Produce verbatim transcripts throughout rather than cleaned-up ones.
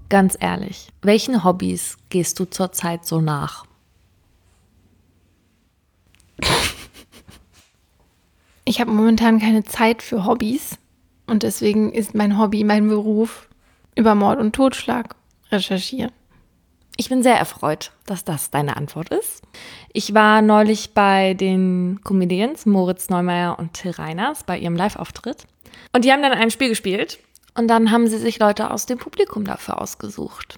Ganz ehrlich, welchen Hobbys gehst du zurzeit so nach? Ich habe momentan keine Zeit für Hobbys und deswegen ist mein Hobby, mein Beruf über Mord und Totschlag recherchieren. Ich bin sehr erfreut, dass das deine Antwort ist. Ich war neulich bei den Comedians Moritz Neumeier und Till Reiners bei ihrem Live-Auftritt und die haben dann ein Spiel gespielt und dann haben sie sich Leute aus dem Publikum dafür ausgesucht.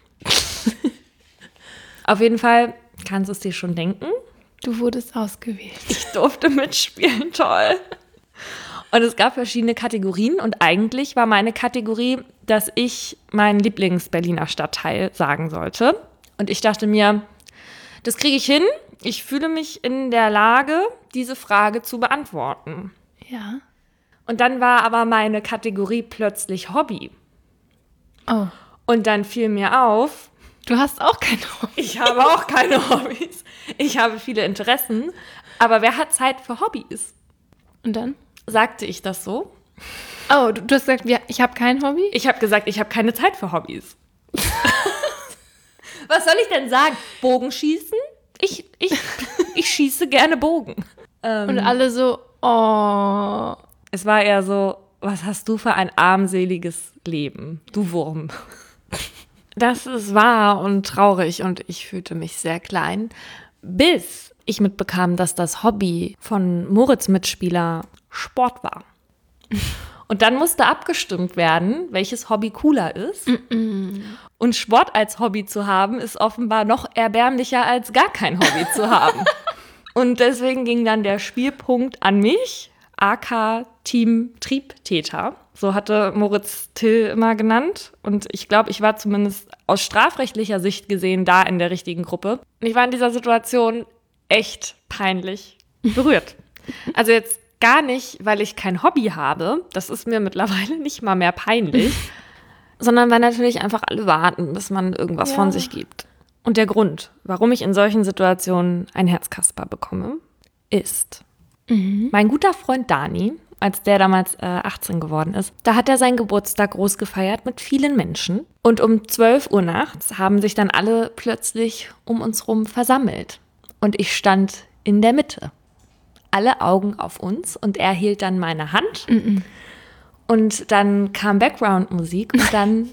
Auf jeden Fall kannst du es dir schon denken. Du wurdest ausgewählt. Ich durfte mitspielen, toll. Und es gab verschiedene Kategorien und eigentlich war meine Kategorie, dass ich meinen Lieblings-Berliner Stadtteil sagen sollte. Und ich dachte mir, das kriege ich hin. Ich fühle mich in der Lage, diese Frage zu beantworten. Ja. Und dann war aber meine Kategorie plötzlich Hobby. Oh. Und dann fiel mir auf, du hast auch kein Hobby. Ich habe auch keine Hobbys. Ich habe viele Interessen. Aber wer hat Zeit für Hobbys? Und dann? Sagte ich das so? Oh, du, du hast gesagt, ich habe kein Hobby? Ich habe gesagt, ich habe keine Zeit für Hobbys. Was soll ich denn sagen? Bogenschießen? Ich, ich, ich schieße gerne Bogen. Ähm, Und alle so, oh. Es war eher so, was hast du für ein armseliges Leben, du Wurm. Das ist wahr und traurig und ich fühlte mich sehr klein, bis ich mitbekam, dass das Hobby von Moritz Mitspieler Sport war. Und dann musste abgestimmt werden, welches Hobby cooler ist. Mm-mm. Und Sport als Hobby zu haben, ist offenbar noch erbärmlicher als gar kein Hobby zu haben. Und deswegen ging dann der Spielpunkt an mich, aka Team Triebtäter. So hatte Moritz Till immer genannt. Und ich glaube, ich war zumindest aus strafrechtlicher Sicht gesehen da in der richtigen Gruppe. Und ich war in dieser Situation echt peinlich berührt. Also jetzt gar nicht, weil ich kein Hobby habe. Das ist mir mittlerweile nicht mal mehr peinlich. Sondern weil natürlich einfach alle warten, bis man irgendwas ja. von sich gibt. Und der Grund, warum ich in solchen Situationen ein Herzkasper bekomme, ist, mhm. mein guter Freund Dani, als der damals äh, achtzehn geworden ist, da hat er seinen Geburtstag groß gefeiert mit vielen Menschen. Und um zwölf Uhr nachts haben sich dann alle plötzlich um uns rum versammelt. Und ich stand in der Mitte. Alle Augen auf uns und er hielt dann meine Hand. Mhm. Und dann kam Background-Musik und dann,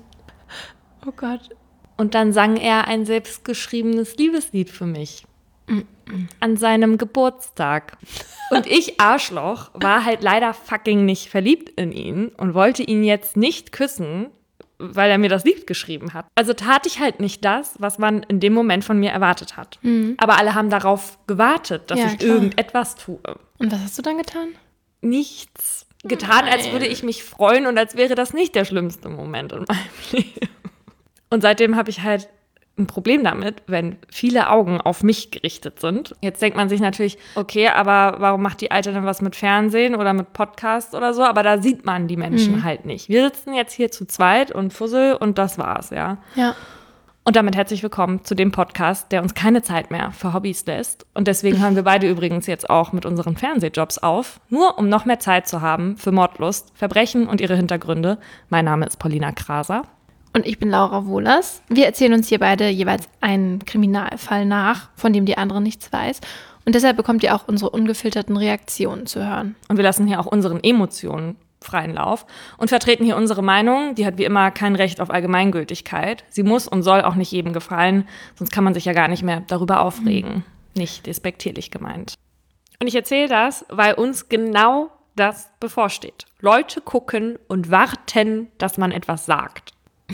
oh Gott, und dann sang er ein selbstgeschriebenes Liebeslied für mich. Mm-mm. An seinem Geburtstag. Und ich, Arschloch, war halt leider fucking nicht verliebt in ihn und wollte ihn jetzt nicht küssen, weil er mir das Lied geschrieben hat. Also tat ich halt nicht das, was man in dem Moment von mir erwartet hat. Mhm. Aber alle haben darauf gewartet, dass ja, ich klar. irgendetwas tue. Und was hast du dann getan? Nichts. Getan, Nein. als würde ich mich freuen und als wäre das nicht der schlimmste Moment in meinem Leben. Und seitdem habe ich halt ein Problem damit, wenn viele Augen auf mich gerichtet sind. Jetzt denkt man sich natürlich, okay, aber warum macht die Alte denn was mit Fernsehen oder mit Podcasts oder so? Aber da sieht man die Menschen mhm. halt nicht. Wir sitzen jetzt hier zu zweit und Fussel und das war's, ja. Ja. Und damit herzlich willkommen zu dem Podcast, der uns keine Zeit mehr für Hobbys lässt. Und deswegen hören wir beide übrigens jetzt auch mit unseren Fernsehjobs auf, nur um noch mehr Zeit zu haben für Mordlust, Verbrechen und ihre Hintergründe. Mein Name ist Paulina Kraser. Und ich bin Laura Wohlers. Wir erzählen uns hier beide jeweils einen Kriminalfall nach, von dem die andere nichts weiß. Und deshalb bekommt ihr auch unsere ungefilterten Reaktionen zu hören. Und wir lassen hier auch unseren Emotionen freien Lauf und vertreten hier unsere Meinung. Die hat wie immer kein Recht auf Allgemeingültigkeit. Sie muss und soll auch nicht jedem gefallen, sonst kann man sich ja gar nicht mehr darüber aufregen. Mhm. Nicht despektierlich gemeint. Und ich erzähle das, weil uns genau das bevorsteht. Leute gucken und warten, dass man etwas sagt.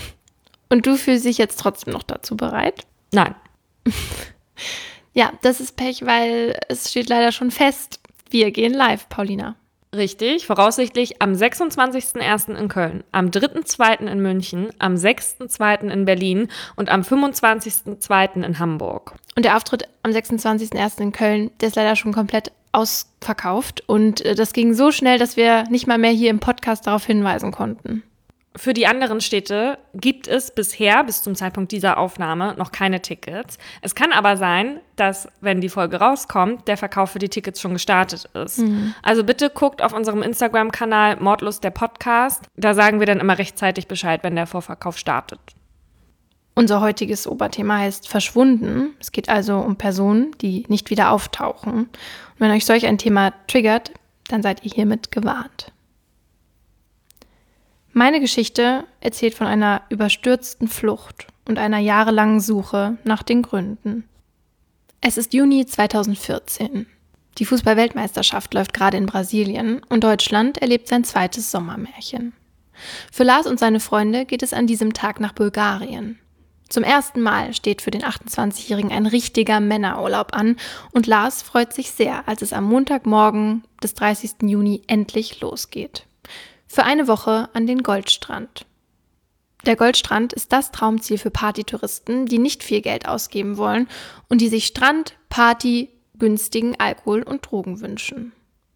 Und du fühlst dich jetzt trotzdem noch dazu bereit? Nein. Ja, das ist Pech, weil es steht leider schon fest. Wir gehen live, Paulina. Richtig, voraussichtlich am sechsundzwanzigsten ersten in Köln, am dritten zweiten in München, am sechsten zweiten in Berlin und am fünfundzwanzigsten zweiten in Hamburg. Und der Auftritt am sechsundzwanzigsten ersten in Köln, der ist leider schon komplett ausverkauft. Und das ging so schnell, dass wir nicht mal mehr hier im Podcast darauf hinweisen konnten. Für die anderen Städte gibt es bisher, bis zum Zeitpunkt dieser Aufnahme, noch keine Tickets. Es kann aber sein, dass, wenn die Folge rauskommt, der Verkauf für die Tickets schon gestartet ist. Mhm. Also bitte guckt auf unserem Instagram-Kanal Mordlust der Podcast. Da sagen wir dann immer rechtzeitig Bescheid, wenn der Vorverkauf startet. Unser heutiges Oberthema heißt Verschwunden. Es geht also um Personen, die nicht wieder auftauchen. Und wenn euch solch ein Thema triggert, dann seid ihr hiermit gewarnt. Meine Geschichte erzählt von einer überstürzten Flucht und einer jahrelangen Suche nach den Gründen. Es ist Juni zweitausendvierzehn. Die Fußball-Weltmeisterschaft läuft gerade in Brasilien und Deutschland erlebt sein zweites Sommermärchen. Für Lars und seine Freunde geht es an diesem Tag nach Bulgarien. Zum ersten Mal steht für den achtundzwanzigjährigen ein richtiger Männerurlaub an und Lars freut sich sehr, als es am Montagmorgen des dreißigsten Juni endlich losgeht. Für eine Woche an den Goldstrand. Der Goldstrand ist das Traumziel für Partytouristen, die nicht viel Geld ausgeben wollen und die sich Strand, Party, günstigen Alkohol und Drogen wünschen.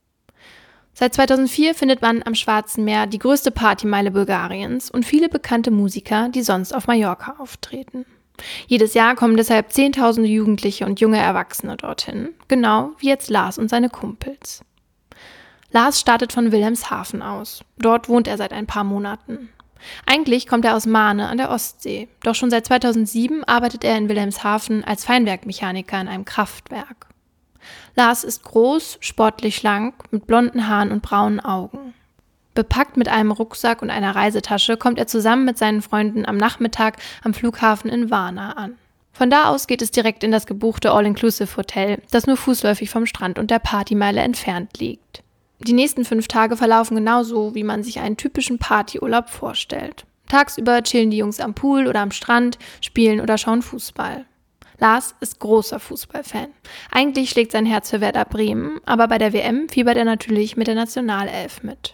Seit zweitausendvier findet man am Schwarzen Meer die größte Partymeile Bulgariens und viele bekannte Musiker, die sonst auf Mallorca auftreten. Jedes Jahr kommen deshalb zehntausende Jugendliche und junge Erwachsene dorthin, genau wie jetzt Lars und seine Kumpels. Lars startet von Wilhelmshaven aus. Dort wohnt er seit ein paar Monaten. Eigentlich kommt er aus Mahne an der Ostsee, doch schon seit zweitausendsieben arbeitet er in Wilhelmshaven als Feinwerkmechaniker in einem Kraftwerk. Lars ist groß, sportlich schlank, mit blonden Haaren und braunen Augen. Bepackt mit einem Rucksack und einer Reisetasche kommt er zusammen mit seinen Freunden am Nachmittag am Flughafen in Varna an. Von da aus geht es direkt in das gebuchte All-Inclusive-Hotel, das nur fußläufig vom Strand und der Partymeile entfernt liegt. Die nächsten fünf Tage verlaufen genauso, wie man sich einen typischen Partyurlaub vorstellt. Tagsüber chillen die Jungs am Pool oder am Strand, spielen oder schauen Fußball. Lars ist großer Fußballfan. Eigentlich schlägt sein Herz für Werder Bremen, aber bei der W M fiebert er natürlich mit der Nationalelf mit.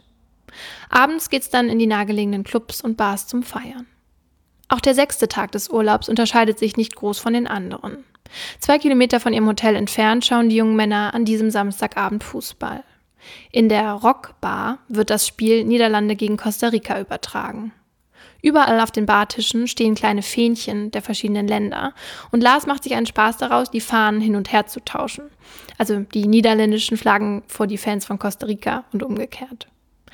Abends geht's dann in die nahegelegenen Clubs und Bars zum Feiern. Auch der sechste Tag des Urlaubs unterscheidet sich nicht groß von den anderen. Zwei Kilometer von ihrem Hotel entfernt schauen die jungen Männer an diesem Samstagabend Fußball. In der Rockbar wird das Spiel Niederlande gegen Costa Rica übertragen. Überall auf den Bartischen stehen kleine Fähnchen der verschiedenen Länder und Lars macht sich einen Spaß daraus, die Fahnen hin und her zu tauschen. Also die niederländischen Flaggen vor die Fans von Costa Rica und umgekehrt.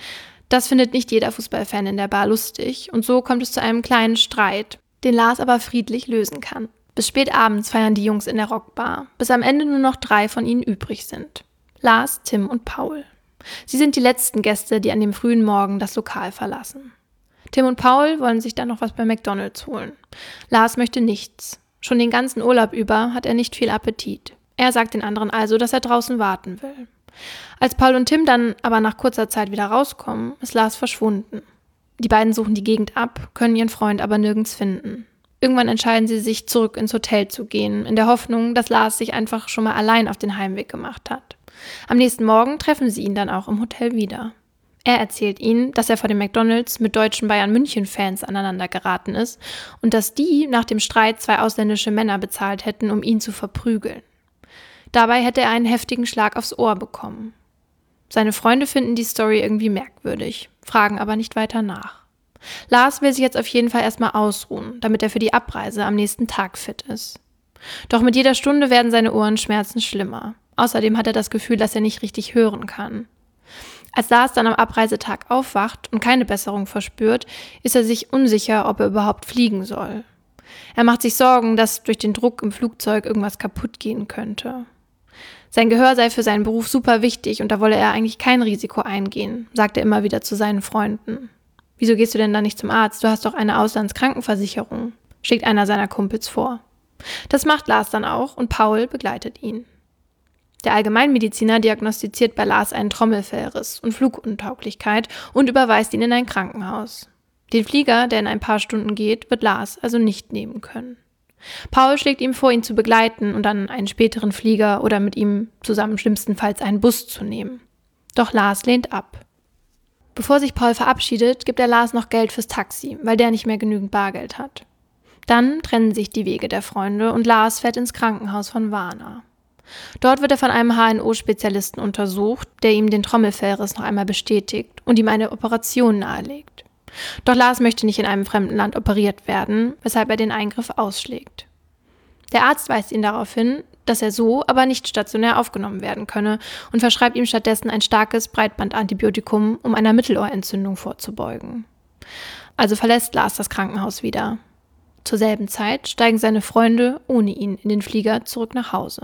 Das findet nicht jeder Fußballfan in der Bar lustig und so kommt es zu einem kleinen Streit, den Lars aber friedlich lösen kann. Bis spät abends feiern die Jungs in der Rockbar, bis am Ende nur noch drei von ihnen übrig sind. Lars, Tim und Paul. Sie sind die letzten Gäste, die an dem frühen Morgen das Lokal verlassen. Tim und Paul wollen sich dann noch was bei McDonald's holen. Lars möchte nichts. Schon den ganzen Urlaub über hat er nicht viel Appetit. Er sagt den anderen also, dass er draußen warten will. Als Paul und Tim dann aber nach kurzer Zeit wieder rauskommen, ist Lars verschwunden. Die beiden suchen die Gegend ab, können ihren Freund aber nirgends finden. Irgendwann entscheiden sie sich, zurück ins Hotel zu gehen, in der Hoffnung, dass Lars sich einfach schon mal allein auf den Heimweg gemacht hat. Am nächsten Morgen treffen sie ihn dann auch im Hotel wieder. Er erzählt ihnen, dass er vor dem McDonald's mit deutschen Bayern-München-Fans aneinander geraten ist und dass die nach dem Streit zwei ausländische Männer bezahlt hätten, um ihn zu verprügeln. Dabei hätte er einen heftigen Schlag aufs Ohr bekommen. Seine Freunde finden die Story irgendwie merkwürdig, fragen aber nicht weiter nach. Lars will sich jetzt auf jeden Fall erstmal ausruhen, damit er für die Abreise am nächsten Tag fit ist. Doch mit jeder Stunde werden seine Ohrenschmerzen schlimmer. Außerdem hat er das Gefühl, dass er nicht richtig hören kann. Als Lars dann am Abreisetag aufwacht und keine Besserung verspürt, ist er sich unsicher, ob er überhaupt fliegen soll. Er macht sich Sorgen, dass durch den Druck im Flugzeug irgendwas kaputt gehen könnte. Sein Gehör sei für seinen Beruf super wichtig und da wolle er eigentlich kein Risiko eingehen, sagt er immer wieder zu seinen Freunden. Wieso gehst du denn da nicht zum Arzt? Du hast doch eine Auslandskrankenversicherung, schlägt einer seiner Kumpels vor. Das macht Lars dann auch und Paul begleitet ihn. Der Allgemeinmediziner diagnostiziert bei Lars einen Trommelfellriss und Fluguntauglichkeit und überweist ihn in ein Krankenhaus. Den Flieger, der in ein paar Stunden geht, wird Lars also nicht nehmen können. Paul schlägt ihm vor, ihn zu begleiten und dann einen späteren Flieger oder mit ihm zusammen schlimmstenfalls einen Bus zu nehmen. Doch Lars lehnt ab. Bevor sich Paul verabschiedet, gibt er Lars noch Geld fürs Taxi, weil der nicht mehr genügend Bargeld hat. Dann trennen sich die Wege der Freunde und Lars fährt ins Krankenhaus von Varna. Dort wird er von einem H N O-Spezialisten untersucht, der ihm den Trommelfellriss noch einmal bestätigt und ihm eine Operation nahelegt. Doch Lars möchte nicht in einem fremden Land operiert werden, weshalb er den Eingriff ausschlägt. Der Arzt weist ihn darauf hin, dass er so aber nicht stationär aufgenommen werden könne und verschreibt ihm stattdessen ein starkes Breitbandantibiotikum, um einer Mittelohrentzündung vorzubeugen. Also verlässt Lars das Krankenhaus wieder. Zur selben Zeit steigen seine Freunde ohne ihn in den Flieger zurück nach Hause.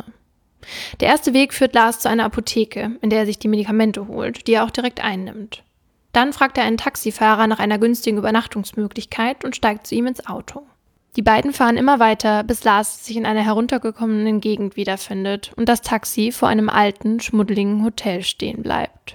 Der erste Weg führt Lars zu einer Apotheke, in der er sich die Medikamente holt, die er auch direkt einnimmt. Dann fragt er einen Taxifahrer nach einer günstigen Übernachtungsmöglichkeit und steigt zu ihm ins Auto. Die beiden fahren immer weiter, bis Lars sich in einer heruntergekommenen Gegend wiederfindet und das Taxi vor einem alten, schmuddeligen Hotel stehen bleibt.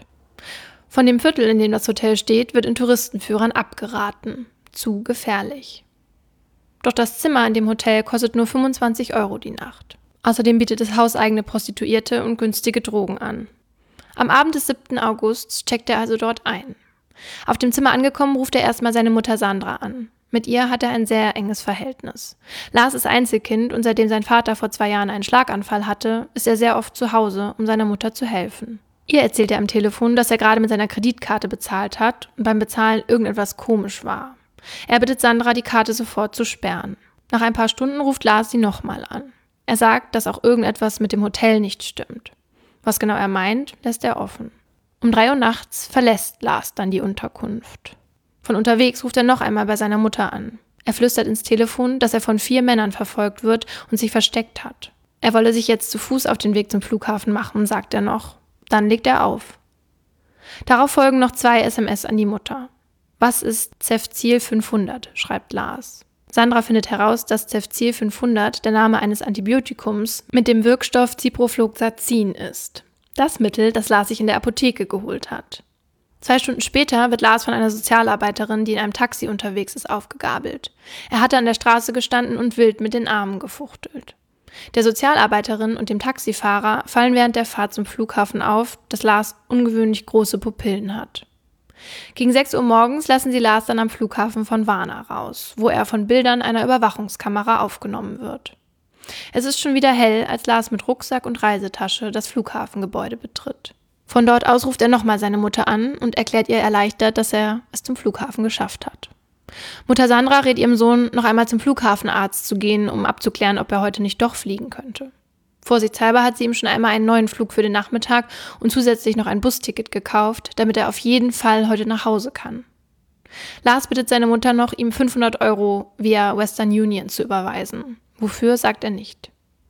Von dem Viertel, in dem das Hotel steht, wird in Touristenführern abgeraten. Zu gefährlich. Doch das Zimmer in dem Hotel kostet nur fünfundzwanzig Euro die Nacht. Außerdem bietet es hauseigene Prostituierte und günstige Drogen an. Am Abend des siebten August checkt er also dort ein. Auf dem Zimmer angekommen, ruft er erstmal seine Mutter Sandra an. Mit ihr hat er ein sehr enges Verhältnis. Lars ist Einzelkind und seitdem sein Vater vor zwei Jahren einen Schlaganfall hatte, ist er sehr oft zu Hause, um seiner Mutter zu helfen. Ihr erzählt er am Telefon, dass er gerade mit seiner Kreditkarte bezahlt hat und beim Bezahlen irgendetwas komisch war. Er bittet Sandra, die Karte sofort zu sperren. Nach ein paar Stunden ruft Lars sie nochmal an. Er sagt, dass auch irgendetwas mit dem Hotel nicht stimmt. Was genau er meint, lässt er offen. Um drei Uhr nachts verlässt Lars dann die Unterkunft. Von unterwegs ruft er noch einmal bei seiner Mutter an. Er flüstert ins Telefon, dass er von vier Männern verfolgt wird und sich versteckt hat. Er wolle sich jetzt zu Fuß auf den Weg zum Flughafen machen, sagt er noch. Dann legt er auf. Darauf folgen noch zwei S M S an die Mutter. Was ist Cefzil fünfhundert, schreibt Lars. Sandra findet heraus, dass Cefzil fünfhundert der Name eines Antibiotikums mit dem Wirkstoff Ciprofloxacin ist. Das Mittel, das Lars sich in der Apotheke geholt hat. Zwei Stunden später wird Lars von einer Sozialarbeiterin, die in einem Taxi unterwegs ist, aufgegabelt. Er hatte an der Straße gestanden und wild mit den Armen gefuchtelt. Der Sozialarbeiterin und dem Taxifahrer fallen während der Fahrt zum Flughafen auf, dass Lars ungewöhnlich große Pupillen hat. Gegen sechs Uhr morgens lassen sie Lars dann am Flughafen von Varna raus, wo er von Bildern einer Überwachungskamera aufgenommen wird. Es ist schon wieder hell, als Lars mit Rucksack und Reisetasche das Flughafengebäude betritt. Von dort aus ruft er nochmal seine Mutter an und erklärt ihr erleichtert, dass er es zum Flughafen geschafft hat. Mutter Sandra rät ihrem Sohn, noch einmal zum Flughafenarzt zu gehen, um abzuklären, ob er heute nicht doch fliegen könnte. Vorsichtshalber hat sie ihm schon einmal einen neuen Flug für den Nachmittag und zusätzlich noch ein Busticket gekauft, damit er auf jeden Fall heute nach Hause kann. Lars bittet seine Mutter noch, ihm fünfhundert Euro via Western Union zu überweisen. Wofür, sagt er nicht.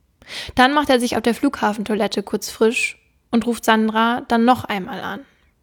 Dann macht er sich auf der Flughafentoilette kurz frisch und ruft Sandra dann noch einmal an.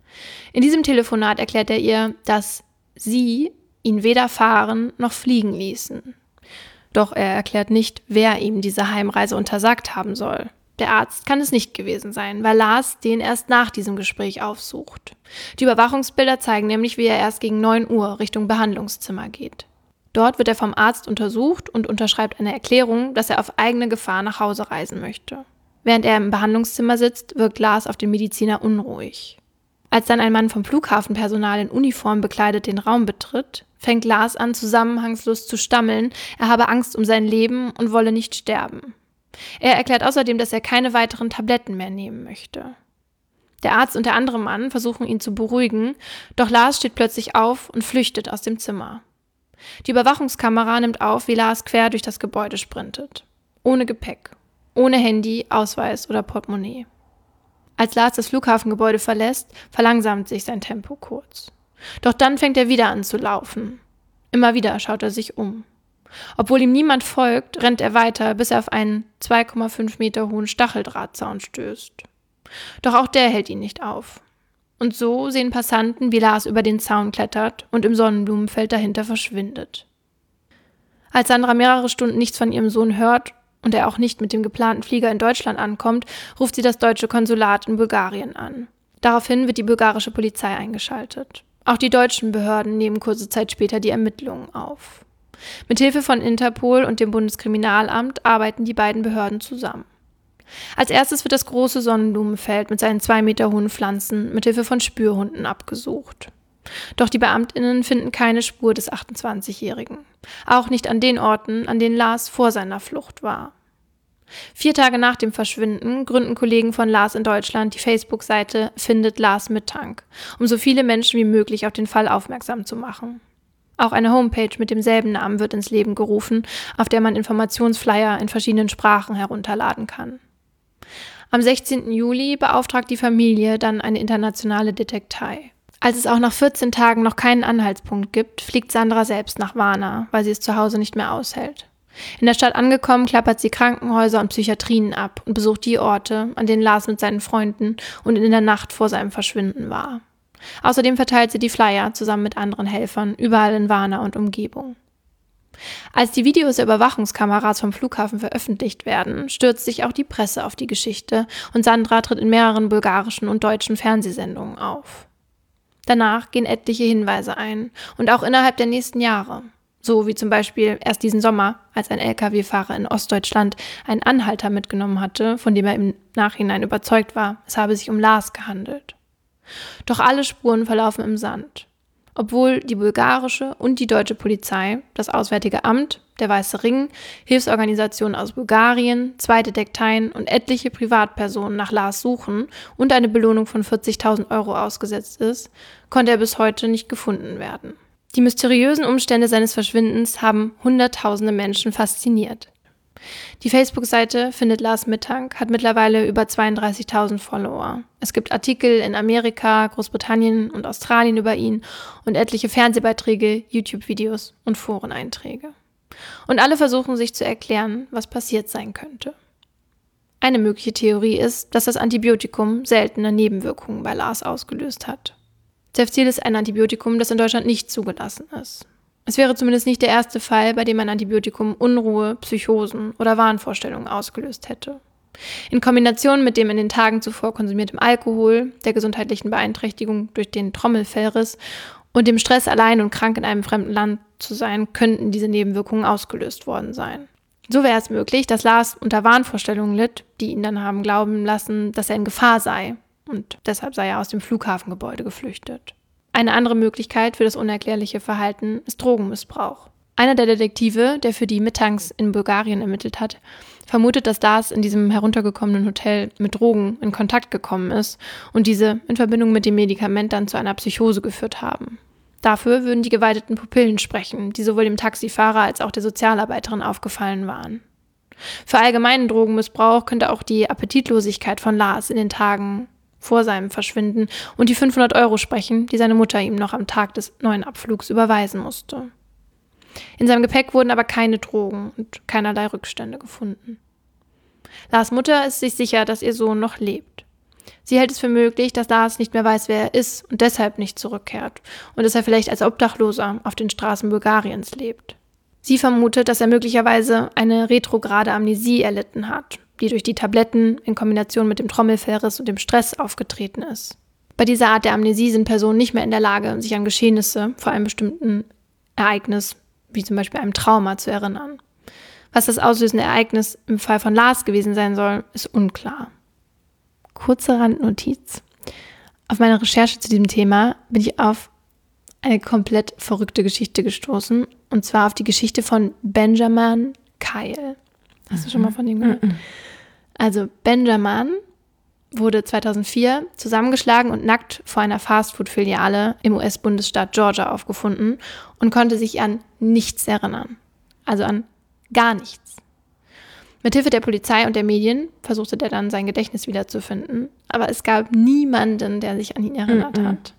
In diesem Telefonat erklärt er ihr, dass sie ihn weder fahren noch fliegen ließen. Doch er erklärt nicht, wer ihm diese Heimreise untersagt haben soll. Der Arzt kann es nicht gewesen sein, weil Lars den erst nach diesem Gespräch aufsucht. Die Überwachungsbilder zeigen nämlich, wie er erst gegen neun Uhr Richtung Behandlungszimmer geht. Dort wird er vom Arzt untersucht und unterschreibt eine Erklärung, dass er auf eigene Gefahr nach Hause reisen möchte. Während er im Behandlungszimmer sitzt, wirkt Lars auf den Mediziner unruhig. Als dann ein Mann vom Flughafenpersonal in Uniform bekleidet den Raum betritt, fängt Lars an, zusammenhangslos zu stammeln, er habe Angst um sein Leben und wolle nicht sterben. Er erklärt außerdem, dass er keine weiteren Tabletten mehr nehmen möchte. Der Arzt und der andere Mann versuchen ihn zu beruhigen, doch Lars steht plötzlich auf und flüchtet aus dem Zimmer. Die Überwachungskamera nimmt auf, wie Lars quer durch das Gebäude sprintet. Ohne Gepäck, ohne Handy, Ausweis oder Portemonnaie. Als Lars das Flughafengebäude verlässt, verlangsamt sich sein Tempo kurz. Doch dann fängt er wieder an zu laufen. Immer wieder schaut er sich um. Obwohl ihm niemand folgt, rennt er weiter, bis er auf einen zwei Komma fünf Meter hohen Stacheldrahtzaun stößt. Doch auch der hält ihn nicht auf. Und so sehen Passanten, wie Lars über den Zaun klettert und im Sonnenblumenfeld dahinter verschwindet. Als Sandra mehrere Stunden nichts von ihrem Sohn hört und er auch nicht mit dem geplanten Flieger in Deutschland ankommt, ruft sie das deutsche Konsulat in Bulgarien an. Daraufhin wird die bulgarische Polizei eingeschaltet. Auch die deutschen Behörden nehmen kurze Zeit später die Ermittlungen auf. Mithilfe von Interpol und dem Bundeskriminalamt arbeiten die beiden Behörden zusammen. Als erstes wird das große Sonnenblumenfeld mit seinen zwei Meter hohen Pflanzen mithilfe von Spürhunden abgesucht. Doch die BeamtInnen finden keine Spur des achtundzwanzigjährigen. Auch nicht an den Orten, an denen Lars vor seiner Flucht war. Vier Tage nach dem Verschwinden gründen Kollegen von Lars in Deutschland die Facebook-Seite Findet Lars Mittank, um so viele Menschen wie möglich auf den Fall aufmerksam zu machen. Auch eine Homepage mit demselben Namen wird ins Leben gerufen, auf der man Informationsflyer in verschiedenen Sprachen herunterladen kann. Am sechzehnten Juli beauftragt die Familie dann eine internationale Detektei. Als es auch nach vierzehn Tagen noch keinen Anhaltspunkt gibt, fliegt Sandra selbst nach Varna, weil sie es zu Hause nicht mehr aushält. In der Stadt angekommen, klappert sie Krankenhäuser und Psychiatrien ab und besucht die Orte, an denen Lars mit seinen Freunden und in der Nacht vor seinem Verschwinden war. Außerdem verteilt sie die Flyer zusammen mit anderen Helfern überall in Varna und Umgebung. Als die Videos der Überwachungskameras vom Flughafen veröffentlicht werden, stürzt sich auch die Presse auf die Geschichte und Sandra tritt in mehreren bulgarischen und deutschen Fernsehsendungen auf. Danach gehen etliche Hinweise ein und auch innerhalb der nächsten Jahre. So wie zum Beispiel erst diesen Sommer, als ein L K W-Fahrer in Ostdeutschland einen Anhalter mitgenommen hatte, von dem er im Nachhinein überzeugt war, es habe sich um Lars gehandelt. Doch alle Spuren verlaufen im Sand. Obwohl die bulgarische und die deutsche Polizei, das Auswärtige Amt, der Weiße Ring, Hilfsorganisationen aus Bulgarien, zwei Detekteien und etliche Privatpersonen nach Lars suchen und eine Belohnung von vierzigtausend Euro ausgesetzt ist, konnte er bis heute nicht gefunden werden. Die mysteriösen Umstände seines Verschwindens haben hunderttausende Menschen fasziniert. Die Facebook-Seite Findet Lars Mittank hat mittlerweile über zweiunddreißigtausend Follower. Es gibt Artikel in Amerika, Großbritannien und Australien über ihn und etliche Fernsehbeiträge, YouTube-Videos und Foreneinträge. Und alle versuchen sich zu erklären, was passiert sein könnte. Eine mögliche Theorie ist, dass das Antibiotikum seltene Nebenwirkungen bei Lars ausgelöst hat. Cefzil ist ein Antibiotikum, das in Deutschland nicht zugelassen ist. Es wäre zumindest nicht der erste Fall, bei dem ein Antibiotikum Unruhe, Psychosen oder Wahnvorstellungen ausgelöst hätte. In Kombination mit dem in den Tagen zuvor konsumiertem Alkohol, der gesundheitlichen Beeinträchtigung durch den Trommelfellriss und dem Stress, allein und krank in einem fremden Land zu sein, könnten diese Nebenwirkungen ausgelöst worden sein. So wäre es möglich, dass Lars unter Wahnvorstellungen litt, die ihn dann haben glauben lassen, dass er in Gefahr sei, und deshalb sei er aus dem Flughafengebäude geflüchtet. Eine andere Möglichkeit für das unerklärliche Verhalten ist Drogenmissbrauch. Einer der Detektive, der für die Mittanks in Bulgarien ermittelt hat, vermutet, dass Lars in diesem heruntergekommenen Hotel mit Drogen in Kontakt gekommen ist und diese in Verbindung mit dem Medikament dann zu einer Psychose geführt haben. Dafür würden die geweiteten Pupillen sprechen, die sowohl dem Taxifahrer als auch der Sozialarbeiterin aufgefallen waren. Für allgemeinen Drogenmissbrauch könnte auch die Appetitlosigkeit von Lars in den Tagen vor seinem Verschwinden und die fünfhundert Euro sprechen, die seine Mutter ihm noch am Tag des neuen Abflugs überweisen musste. In seinem Gepäck wurden aber keine Drogen und keinerlei Rückstände gefunden. Lars Mutter ist sich sicher, dass ihr Sohn noch lebt. Sie hält es für möglich, dass Lars nicht mehr weiß, wer er ist und deshalb nicht zurückkehrt und dass er vielleicht als Obdachloser auf den Straßen Bulgariens lebt. Sie vermutet, dass er möglicherweise eine retrograde Amnesie erlitten hat, die durch die Tabletten in Kombination mit dem Trommelfellriss und dem Stress aufgetreten ist. Bei dieser Art der Amnesie sind Personen nicht mehr in der Lage, sich an Geschehnisse vor einem bestimmten Ereignis, wie zum Beispiel einem Trauma, zu erinnern. Was das auslösende Ereignis im Fall von Lars gewesen sein soll, ist unklar. Kurze Randnotiz. Auf meiner Recherche zu diesem Thema bin ich auf eine komplett verrückte Geschichte gestoßen, und zwar auf die Geschichte von Benjamin Kyle. Hast du schon mal von ihm gehört? Mhm. Also Benjamin wurde zweitausendvier zusammengeschlagen und nackt vor einer Fastfood-Filiale im U S-Bundesstaat Georgia aufgefunden und konnte sich an nichts erinnern. Also an gar nichts. Mithilfe der Polizei und der Medien versuchte der dann sein Gedächtnis wiederzufinden, aber es gab niemanden, der sich an ihn erinnert mhm. hat.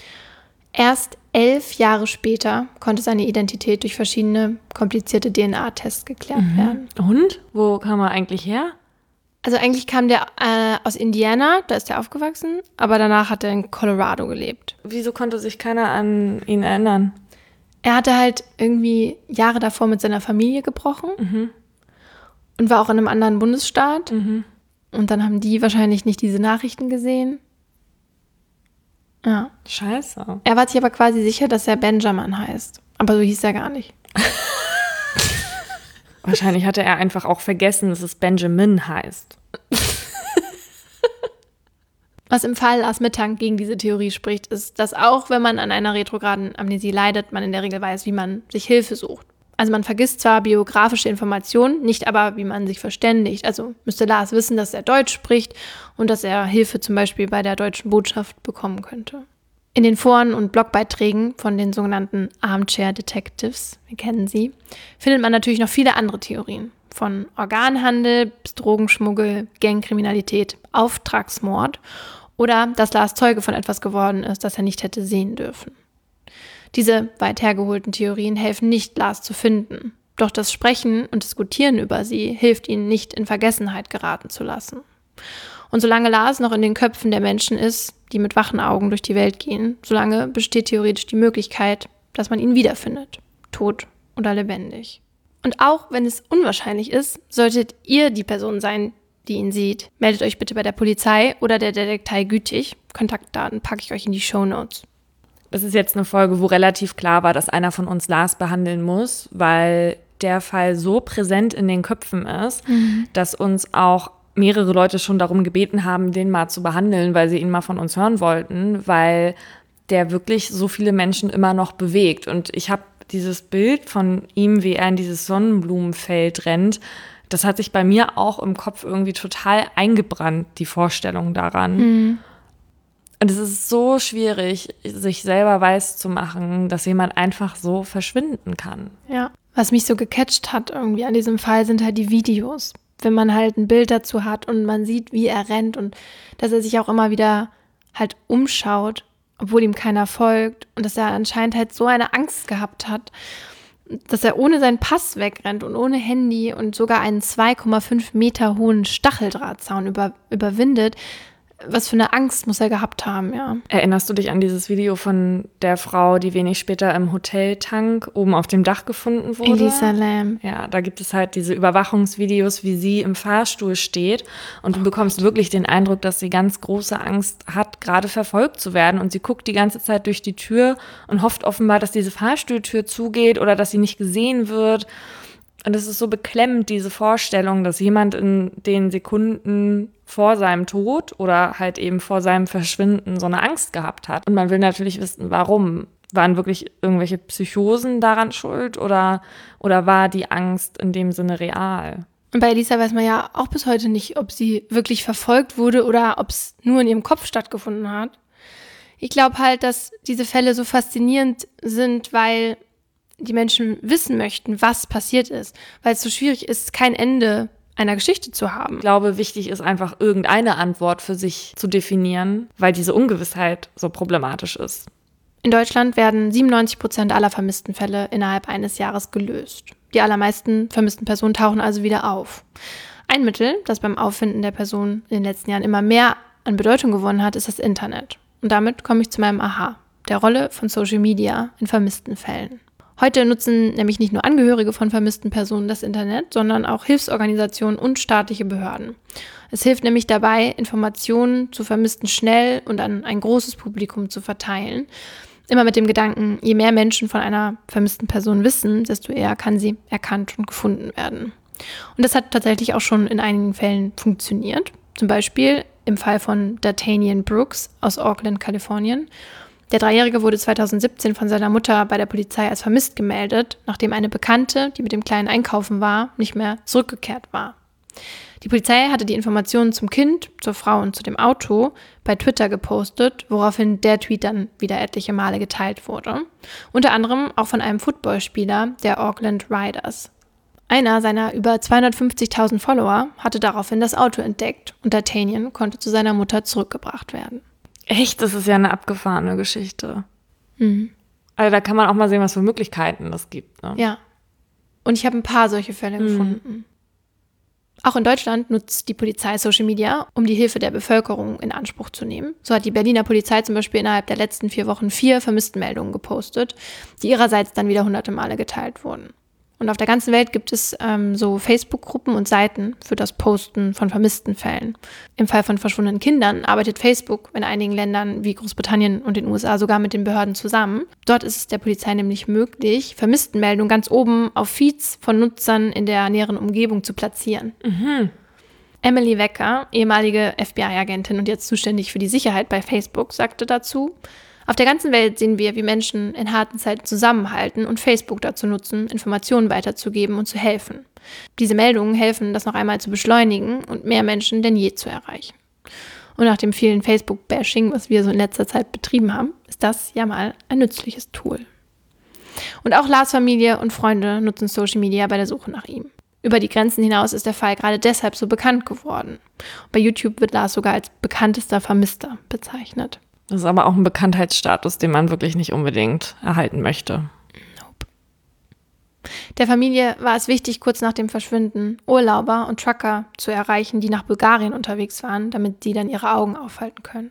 Erst elf Jahre später konnte seine Identität durch verschiedene komplizierte D N A-Tests geklärt mhm. werden. Und? Wo kam er eigentlich her? Also eigentlich kam der äh, aus Indiana, da ist er aufgewachsen, aber danach hat er in Colorado gelebt. Wieso konnte sich keiner an ihn erinnern? Er hatte halt irgendwie Jahre davor mit seiner Familie gebrochen mhm. und war auch in einem anderen Bundesstaat. Mhm. Und dann haben die wahrscheinlich nicht diese Nachrichten gesehen. Ja. Scheiße. Er war sich aber quasi sicher, dass er Benjamin heißt. Aber so hieß er gar nicht. Wahrscheinlich hatte er einfach auch vergessen, dass es Benjamin heißt. Was im Fall Lars Mittank gegen diese Theorie spricht, ist, dass auch wenn man an einer retrograden Amnesie leidet, man in der Regel weiß, wie man sich Hilfe sucht. Also man vergisst zwar biografische Informationen, nicht aber, wie man sich verständigt. Also müsste Lars wissen, dass er Deutsch spricht und dass er Hilfe zum Beispiel bei der deutschen Botschaft bekommen könnte. In den Foren und Blogbeiträgen von den sogenannten Armchair Detectives, wir kennen sie, findet man natürlich noch viele andere Theorien. Von Organhandel bis Drogenschmuggel, Gangkriminalität, Auftragsmord Oder dass Lars Zeuge von etwas geworden ist, das er nicht hätte sehen dürfen. Diese weit hergeholten Theorien helfen nicht, Lars zu finden. Doch das Sprechen und Diskutieren über sie hilft ihnen nicht, in Vergessenheit geraten zu lassen. Und solange Lars noch in den Köpfen der Menschen ist, die mit wachen Augen durch die Welt gehen, solange besteht theoretisch die Möglichkeit, dass man ihn wiederfindet, tot oder lebendig. Und auch wenn es unwahrscheinlich ist, solltet ihr die Person sein, die ihn sieht, meldet euch bitte bei der Polizei oder der Detektei Gütig. Kontaktdaten packe ich euch in die Shownotes. Das ist jetzt eine Folge, wo relativ klar war, dass einer von uns Lars behandeln muss, weil der Fall so präsent in den Köpfen ist, mhm. dass uns auch mehrere Leute schon darum gebeten haben, den mal zu behandeln, weil sie ihn mal von uns hören wollten, weil der wirklich so viele Menschen immer noch bewegt. Und ich habe dieses Bild von ihm, wie er in dieses Sonnenblumenfeld rennt, das hat sich bei mir auch im Kopf irgendwie total eingebrannt, die Vorstellung daran. Mhm. Und es ist so schwierig, sich selber weiß zu machen, dass jemand einfach so verschwinden kann. Ja, was mich so gecatcht hat irgendwie an diesem Fall, sind halt die Videos. Wenn man halt ein Bild dazu hat und man sieht, wie er rennt und dass er sich auch immer wieder halt umschaut, obwohl ihm keiner folgt und dass er anscheinend halt so eine Angst gehabt hat, dass er ohne seinen Pass wegrennt und ohne Handy und sogar einen zwei Komma fünf Meter hohen Stacheldrahtzaun über, überwindet. Was für eine Angst muss er gehabt haben, ja. Erinnerst du dich an dieses Video von der Frau, die wenig später im Hoteltank oben auf dem Dach gefunden wurde? Elisa Lam. Ja, da gibt es halt diese Überwachungsvideos, wie sie im Fahrstuhl steht und du oh bekommst Gott. wirklich den Eindruck, dass sie ganz große Angst hat, gerade verfolgt zu werden und sie guckt die ganze Zeit durch die Tür und hofft offenbar, dass diese Fahrstuhltür zugeht oder dass sie nicht gesehen wird. Und es ist so beklemmend, diese Vorstellung, dass jemand in den Sekunden vor seinem Tod oder halt eben vor seinem Verschwinden so eine Angst gehabt hat. Und man will natürlich wissen, warum. Waren wirklich irgendwelche Psychosen daran schuld oder, oder war die Angst in dem Sinne real? Und bei Elisa weiß man ja auch bis heute nicht, ob sie wirklich verfolgt wurde oder ob es nur in ihrem Kopf stattgefunden hat. Ich glaube halt, dass diese Fälle so faszinierend sind, weil die Menschen wissen möchten, was passiert ist, weil es so schwierig ist, kein Ende einer Geschichte zu haben. Ich glaube, wichtig ist einfach, irgendeine Antwort für sich zu definieren, weil diese Ungewissheit so problematisch ist. In Deutschland werden siebenundneunzig Prozent aller vermissten Fälle innerhalb eines Jahres gelöst. Die allermeisten vermissten Personen tauchen also wieder auf. Ein Mittel, das beim Auffinden der Person in den letzten Jahren immer mehr an Bedeutung gewonnen hat, ist das Internet. Und damit komme ich zu meinem Aha, der Rolle von Social Media in vermissten Fällen. Heute nutzen nämlich nicht nur Angehörige von vermissten Personen das Internet, sondern auch Hilfsorganisationen und staatliche Behörden. Es hilft nämlich dabei, Informationen zu Vermissten schnell und an ein großes Publikum zu verteilen. Immer mit dem Gedanken, je mehr Menschen von einer vermissten Person wissen, desto eher kann sie erkannt und gefunden werden. Und das hat tatsächlich auch schon in einigen Fällen funktioniert. Zum Beispiel im Fall von D'Artagnan Brooks aus Oakland, Kalifornien. Der Dreijährige wurde zweitausendsiebzehn von seiner Mutter bei der Polizei als vermisst gemeldet, nachdem eine Bekannte, die mit dem Kleinen einkaufen war, nicht mehr zurückgekehrt war. Die Polizei hatte die Informationen zum Kind, zur Frau und zu dem Auto bei Twitter gepostet, woraufhin der Tweet dann wieder etliche Male geteilt wurde. Unter anderem auch von einem Footballspieler der Oakland Riders. Einer seiner über zweihundertfünfzigtausend Follower hatte daraufhin das Auto entdeckt und D'Artagnan konnte zu seiner Mutter zurückgebracht werden. Echt, das ist ja eine abgefahrene Geschichte. Mhm. Also da kann man auch mal sehen, was für Möglichkeiten es gibt. Ne? Ja. Und ich habe ein paar solche Fälle mhm. gefunden. Auch in Deutschland nutzt die Polizei Social Media, um die Hilfe der Bevölkerung in Anspruch zu nehmen. So hat die Berliner Polizei zum Beispiel innerhalb der letzten vier Wochen vier Vermisstenmeldungen gepostet, die ihrerseits dann wieder hunderte Male geteilt wurden. Und auf der ganzen Welt gibt es ähm, so Facebook-Gruppen und Seiten für das Posten von vermissten Fällen. Im Fall von verschwundenen Kindern arbeitet Facebook in einigen Ländern wie Großbritannien und den U S A sogar mit den Behörden zusammen. Dort ist es der Polizei nämlich möglich, Vermisstenmeldungen ganz oben auf Feeds von Nutzern in der näheren Umgebung zu platzieren. Mhm. Emily Wecker, ehemalige F B I-Agentin und jetzt zuständig für die Sicherheit bei Facebook, sagte dazu: Auf der ganzen Welt sehen wir, wie Menschen in harten Zeiten zusammenhalten und Facebook dazu nutzen, Informationen weiterzugeben und zu helfen. Diese Meldungen helfen, das noch einmal zu beschleunigen und mehr Menschen denn je zu erreichen. Und nach dem vielen Facebook-Bashing, was wir so in letzter Zeit betrieben haben, ist das ja mal ein nützliches Tool. Und auch Lars Familie und Freunde nutzen Social Media bei der Suche nach ihm. Über die Grenzen hinaus ist der Fall gerade deshalb so bekannt geworden. Bei YouTube wird Lars sogar als bekanntester Vermisster bezeichnet. Das ist aber auch ein Bekanntheitsstatus, den man wirklich nicht unbedingt erhalten möchte. Nope. Der Familie war es wichtig, kurz nach dem Verschwinden Urlauber und Trucker zu erreichen, die nach Bulgarien unterwegs waren, damit sie dann ihre Augen aufhalten können.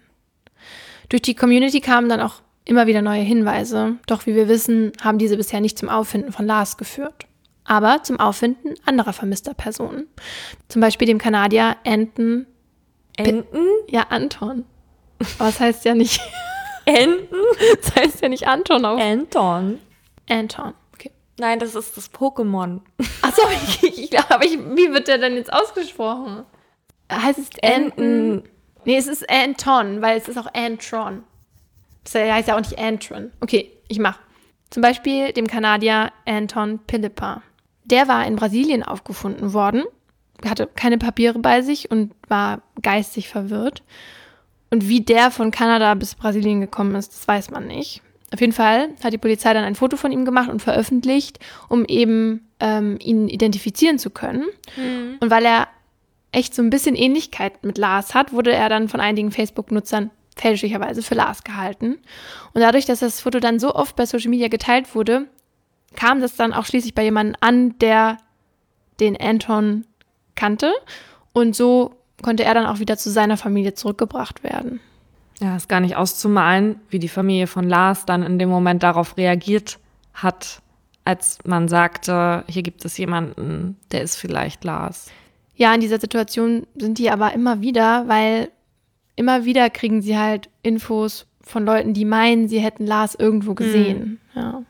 Durch die Community kamen dann auch immer wieder neue Hinweise, doch wie wir wissen, haben diese bisher nicht zum Auffinden von Lars geführt. Aber zum Auffinden anderer vermisster Personen. Zum Beispiel dem Kanadier Anton. Enten? P- ja, Anton. Aber es heißt ja nicht Enten? Das heißt ja nicht Anton auf. Anton. Anton, okay. Nein, das ist das Pokémon. Achso, ich, ich glaube, ich, wie wird der denn jetzt ausgesprochen? Heißt es Enten? Nee, es ist Anton, weil es ist auch Antron. Das heißt ja auch nicht Antron. Okay, ich mach. Zum Beispiel dem Kanadier Anton Pilipa. Der war in Brasilien aufgefunden worden, hatte keine Papiere bei sich und war geistig verwirrt. Und wie der von Kanada bis Brasilien gekommen ist, das weiß man nicht. Auf jeden Fall hat die Polizei dann ein Foto von ihm gemacht und veröffentlicht, um eben ähm, ihn identifizieren zu können. Mhm. Und weil er echt so ein bisschen Ähnlichkeit mit Lars hat, wurde er dann von einigen Facebook-Nutzern fälschlicherweise für Lars gehalten. Und dadurch, dass das Foto dann so oft bei Social Media geteilt wurde, kam das dann auch schließlich bei jemandem an, der den Anton kannte. Und so konnte er dann auch wieder zu seiner Familie zurückgebracht werden. Ja, ist gar nicht auszumalen, wie die Familie von Lars dann in dem Moment darauf reagiert hat, als man sagte, hier gibt es jemanden, der ist vielleicht Lars. Ja, in dieser Situation sind die aber immer wieder, weil immer wieder kriegen sie halt Infos von Leuten, die meinen, sie hätten Lars irgendwo gesehen. Mhm. Ja.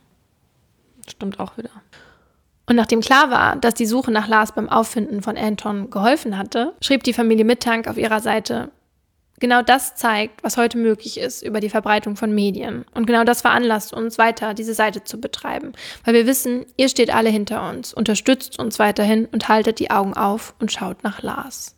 Stimmt auch wieder. Und nachdem klar war, dass die Suche nach Lars beim Auffinden von Anton geholfen hatte, schrieb die Familie Mittank auf ihrer Seite: Genau das zeigt, was heute möglich ist über die Verbreitung von Medien. Und genau das veranlasst uns, weiter diese Seite zu betreiben. Weil wir wissen, ihr steht alle hinter uns, unterstützt uns weiterhin und haltet die Augen auf und schaut nach Lars.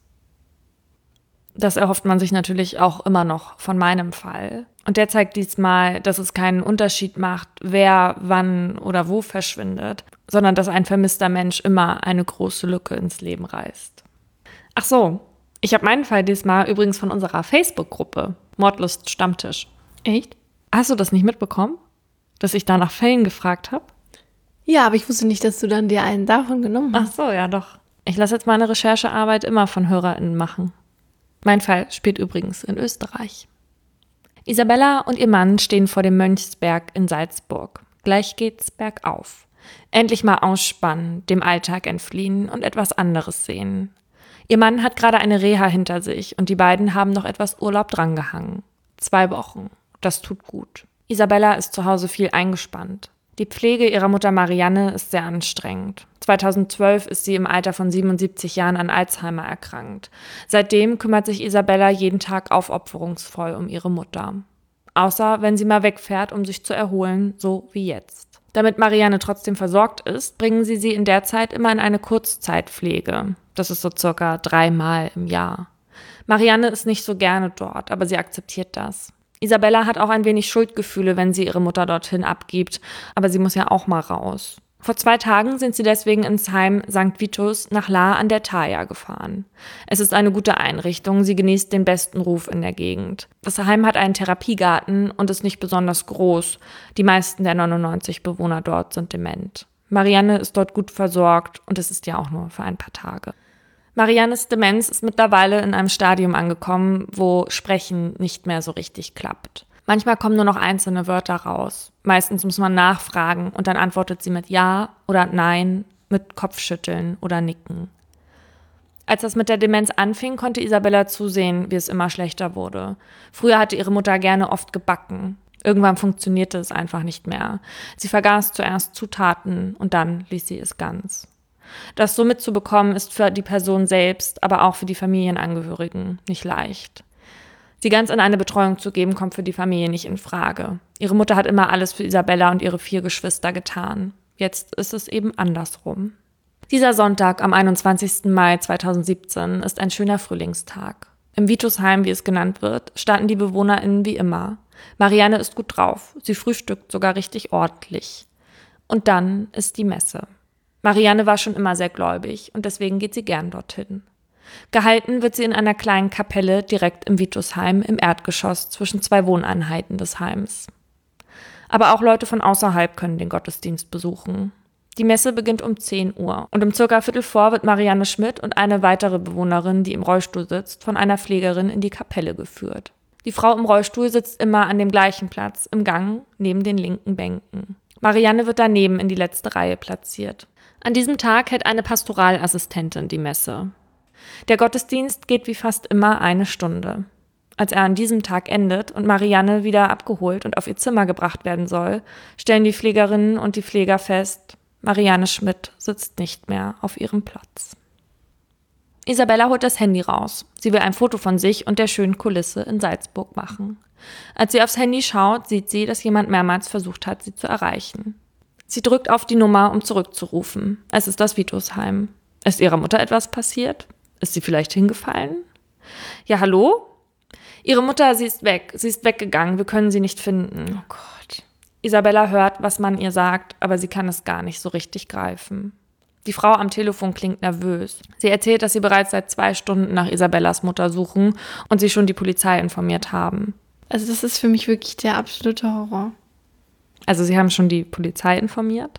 Das erhofft man sich natürlich auch immer noch von meinem Fall. Und der zeigt diesmal, dass es keinen Unterschied macht, wer, wann oder wo verschwindet, sondern dass ein vermisster Mensch immer eine große Lücke ins Leben reißt. Ach so, ich habe meinen Fall diesmal übrigens von unserer Facebook-Gruppe, Mordlust Stammtisch. Echt? Hast du das nicht mitbekommen, dass ich da nach Fällen gefragt habe? Ja, aber ich wusste nicht, dass du dann dir einen davon genommen hast. Ach so, ja doch. Ich lasse jetzt meine Recherchearbeit immer von HörerInnen machen. Mein Fall spielt übrigens in Österreich. Isabella und ihr Mann stehen vor dem Mönchsberg in Salzburg. Gleich geht's bergauf. Endlich mal ausspannen, dem Alltag entfliehen und etwas anderes sehen. Ihr Mann hat gerade eine Reha hinter sich und die beiden haben noch etwas Urlaub drangehangen. Zwei Wochen. Das tut gut. Isabella ist zu Hause viel eingespannt. Die Pflege ihrer Mutter Marianne ist sehr anstrengend. zweitausendzwölf ist sie im Alter von siebenundsiebzig Jahren an Alzheimer erkrankt. Seitdem kümmert sich Isabella jeden Tag aufopferungsvoll um ihre Mutter. Außer wenn sie mal wegfährt, um sich zu erholen, so wie jetzt. Damit Marianne trotzdem versorgt ist, bringen sie sie in der Zeit immer in eine Kurzzeitpflege. Das ist so circa dreimal im Jahr. Marianne ist nicht so gerne dort, aber sie akzeptiert das. Isabella hat auch ein wenig Schuldgefühle, wenn sie ihre Mutter dorthin abgibt, aber sie muss ja auch mal raus. Vor zwei Tagen sind sie deswegen ins Heim Sankt Vitus nach Lahr an der Thaya gefahren. Es ist eine gute Einrichtung, sie genießt den besten Ruf in der Gegend. Das Heim hat einen Therapiegarten und ist nicht besonders groß. Die meisten der neunundneunzig Bewohner dort sind dement. Marianne ist dort gut versorgt und es ist ja auch nur für ein paar Tage. Mariannes Demenz ist mittlerweile in einem Stadium angekommen, wo Sprechen nicht mehr so richtig klappt. Manchmal kommen nur noch einzelne Wörter raus. Meistens muss man nachfragen und dann antwortet sie mit Ja oder Nein, mit Kopfschütteln oder Nicken. Als das mit der Demenz anfing, konnte Isabella zusehen, wie es immer schlechter wurde. Früher hatte ihre Mutter gerne oft gebacken. Irgendwann funktionierte es einfach nicht mehr. Sie vergaß zuerst Zutaten und dann ließ sie es ganz. Das so mitzubekommen ist für die Person selbst, aber auch für die Familienangehörigen nicht leicht. Sie ganz in eine Betreuung zu geben, kommt für die Familie nicht in Frage. Ihre Mutter hat immer alles für Isabella und ihre vier Geschwister getan. Jetzt ist es eben andersrum. Dieser Sonntag am einundzwanzigsten Mai zweitausendsiebzehn ist ein schöner Frühlingstag. Im Vitusheim, wie es genannt wird, standen die BewohnerInnen wie immer. Marianne ist gut drauf. Sie frühstückt sogar richtig ordentlich. Und dann ist die Messe. Marianne war schon immer sehr gläubig und deswegen geht sie gern dorthin. Gehalten wird sie in einer kleinen Kapelle direkt im Vitusheim im Erdgeschoss zwischen zwei Wohneinheiten des Heims. Aber auch Leute von außerhalb können den Gottesdienst besuchen. Die Messe beginnt um zehn Uhr und um circa Viertel vor wird Marianne Schmidt und eine weitere Bewohnerin, die im Rollstuhl sitzt, von einer Pflegerin in die Kapelle geführt. Die Frau im Rollstuhl sitzt immer an dem gleichen Platz, im Gang, neben den linken Bänken. Marianne wird daneben in die letzte Reihe platziert. An diesem Tag hält eine Pastoralassistentin die Messe. Der Gottesdienst geht wie fast immer eine Stunde. Als er an diesem Tag endet und Marianne wieder abgeholt und auf ihr Zimmer gebracht werden soll, stellen die Pflegerinnen und die Pfleger fest, Marianne Schmidt sitzt nicht mehr auf ihrem Platz. Isabella holt das Handy raus. Sie will ein Foto von sich und der schönen Kulisse in Salzburg machen. Als sie aufs Handy schaut, sieht sie, dass jemand mehrmals versucht hat, sie zu erreichen. Sie drückt auf die Nummer, um zurückzurufen. Es ist das Vitusheim. Ist ihrer Mutter etwas passiert? Ist sie vielleicht hingefallen? Ja, hallo? Ihre Mutter, sie ist weg. Sie ist weggegangen. Wir können sie nicht finden. Oh Gott. Isabella hört, was man ihr sagt, aber sie kann es gar nicht so richtig greifen. Die Frau am Telefon klingt nervös. Sie erzählt, dass sie bereits seit zwei Stunden nach Isabellas Mutter suchen und sie schon die Polizei informiert haben. Also das ist für mich wirklich der absolute Horror. Also sie haben schon die Polizei informiert.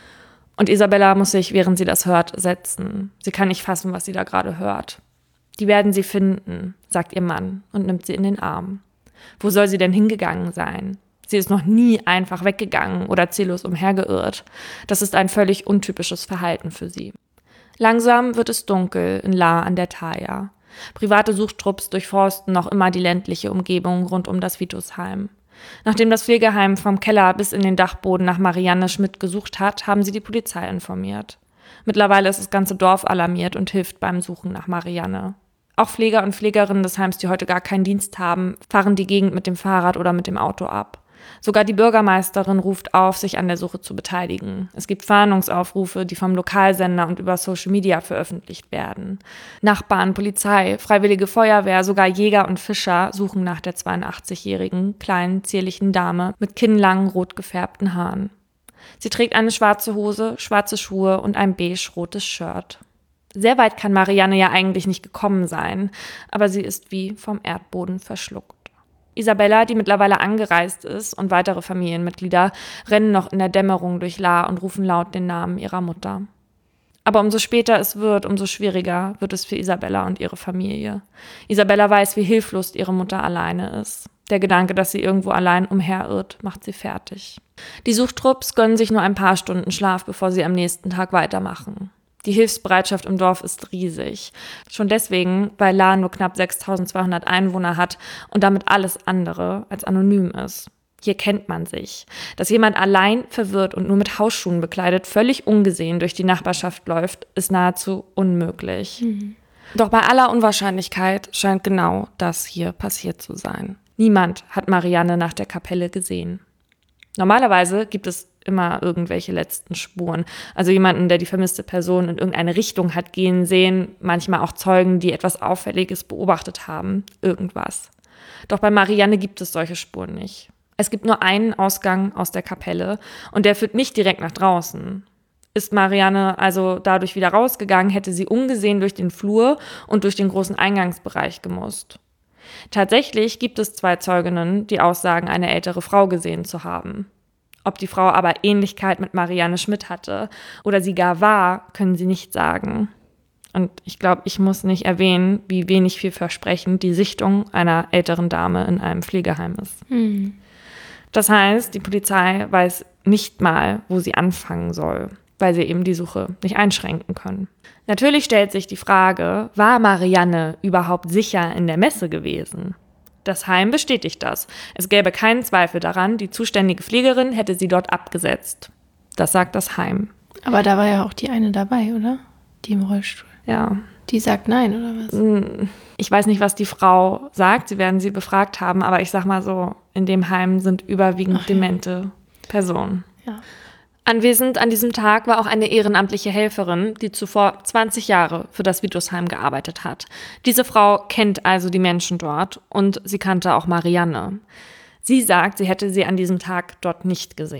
Und Isabella muss sich, während sie das hört, setzen. Sie kann nicht fassen, was sie da gerade hört. Die werden sie finden, sagt ihr Mann und nimmt sie in den Arm. Wo soll sie denn hingegangen sein? Sie ist noch nie einfach weggegangen oder ziellos umhergeirrt. Das ist ein völlig untypisches Verhalten für sie. Langsam wird es dunkel in La an der Thaya. Private Suchtrupps durchforsten noch immer die ländliche Umgebung rund um das Vitusheim. Nachdem das Pflegeheim vom Keller bis in den Dachboden nach Marianne Schmidt gesucht hat, haben sie die Polizei informiert. Mittlerweile ist das ganze Dorf alarmiert und hilft beim Suchen nach Marianne. Auch Pfleger und Pflegerinnen des Heims, die heute gar keinen Dienst haben, fahren die Gegend mit dem Fahrrad oder mit dem Auto ab. Sogar die Bürgermeisterin ruft auf, sich an der Suche zu beteiligen. Es gibt Fahndungsaufrufe, die vom Lokalsender und über Social Media veröffentlicht werden. Nachbarn, Polizei, Freiwillige Feuerwehr, sogar Jäger und Fischer suchen nach der zweiundachtzigjährigen, kleinen, zierlichen Dame mit kinnlangen, rot gefärbten Haaren. Sie trägt eine schwarze Hose, schwarze Schuhe und ein beige-rotes Shirt. Sehr weit kann Marianne ja eigentlich nicht gekommen sein, aber sie ist wie vom Erdboden verschluckt. Isabella, die mittlerweile angereist ist, und weitere Familienmitglieder rennen noch in der Dämmerung durch La und rufen laut den Namen ihrer Mutter. Aber umso später es wird, umso schwieriger wird es für Isabella und ihre Familie. Isabella weiß, wie hilflos ihre Mutter alleine ist. Der Gedanke, dass sie irgendwo allein umherirrt, macht sie fertig. Die Suchtrupps gönnen sich nur ein paar Stunden Schlaf, bevor sie am nächsten Tag weitermachen. Die Hilfsbereitschaft im Dorf ist riesig. Schon deswegen, weil La nur knapp sechstausendzweihundert Einwohner hat und damit alles andere als anonym ist. Hier kennt man sich. Dass jemand allein, verwirrt und nur mit Hausschuhen bekleidet, völlig ungesehen durch die Nachbarschaft läuft, ist nahezu unmöglich. Mhm. Doch bei aller Unwahrscheinlichkeit scheint genau das hier passiert zu sein. Niemand hat Marianne nach der Kapelle gesehen. Normalerweise gibt es immer irgendwelche letzten Spuren. Also jemanden, der die vermisste Person in irgendeine Richtung hat gehen sehen, manchmal auch Zeugen, die etwas Auffälliges beobachtet haben, irgendwas. Doch bei Marianne gibt es solche Spuren nicht. Es gibt nur einen Ausgang aus der Kapelle und der führt nicht direkt nach draußen. Ist Marianne also dadurch wieder rausgegangen, hätte sie ungesehen durch den Flur und durch den großen Eingangsbereich gemusst. Tatsächlich gibt es zwei Zeuginnen, die aussagen, eine ältere Frau gesehen zu haben. Ob die Frau aber Ähnlichkeit mit Marianne Schmidt hatte oder sie gar war, können sie nicht sagen. Und ich glaube, ich muss nicht erwähnen, wie wenig vielversprechend die Sichtung einer älteren Dame in einem Pflegeheim ist. Hm. Das heißt, die Polizei weiß nicht mal, wo sie anfangen soll, weil sie eben die Suche nicht einschränken können. Natürlich stellt sich die Frage, war Marianne überhaupt sicher in der Messe gewesen? Das Heim bestätigt das. Es gäbe keinen Zweifel daran, die zuständige Pflegerin hätte sie dort abgesetzt. Das sagt das Heim. Aber da war ja auch die eine dabei, oder? Die im Rollstuhl. Ja. Die sagt nein, oder was? Ich weiß nicht, was die Frau sagt. Sie werden sie befragt haben. Aber ich sag mal so, in dem Heim sind überwiegend Ach, demente ja. Personen. Ja. Anwesend an diesem Tag war auch eine ehrenamtliche Helferin, die zuvor zwanzig Jahre für das Vitusheim gearbeitet hat. Diese Frau kennt also die Menschen dort und sie kannte auch Marianne. Sie sagt, sie hätte sie an diesem Tag dort nicht gesehen.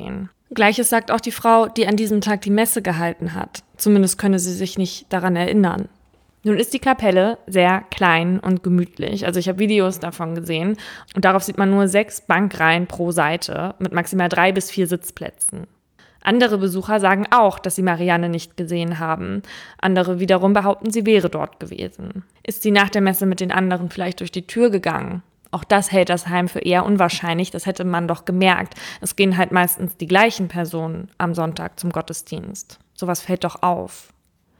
Gleiches sagt auch die Frau, die an diesem Tag die Messe gehalten hat. Zumindest könne sie sich nicht daran erinnern. Nun ist die Kapelle sehr klein und gemütlich. Also ich habe Videos davon gesehen und darauf sieht man nur sechs Bankreihen pro Seite mit maximal drei bis vier Sitzplätzen. Andere Besucher sagen auch, dass sie Marianne nicht gesehen haben. Andere wiederum behaupten, sie wäre dort gewesen. Ist sie nach der Messe mit den anderen vielleicht durch die Tür gegangen? Auch das hält das Heim für eher unwahrscheinlich, das hätte man doch gemerkt. Es gehen halt meistens die gleichen Personen am Sonntag zum Gottesdienst. Sowas fällt doch auf.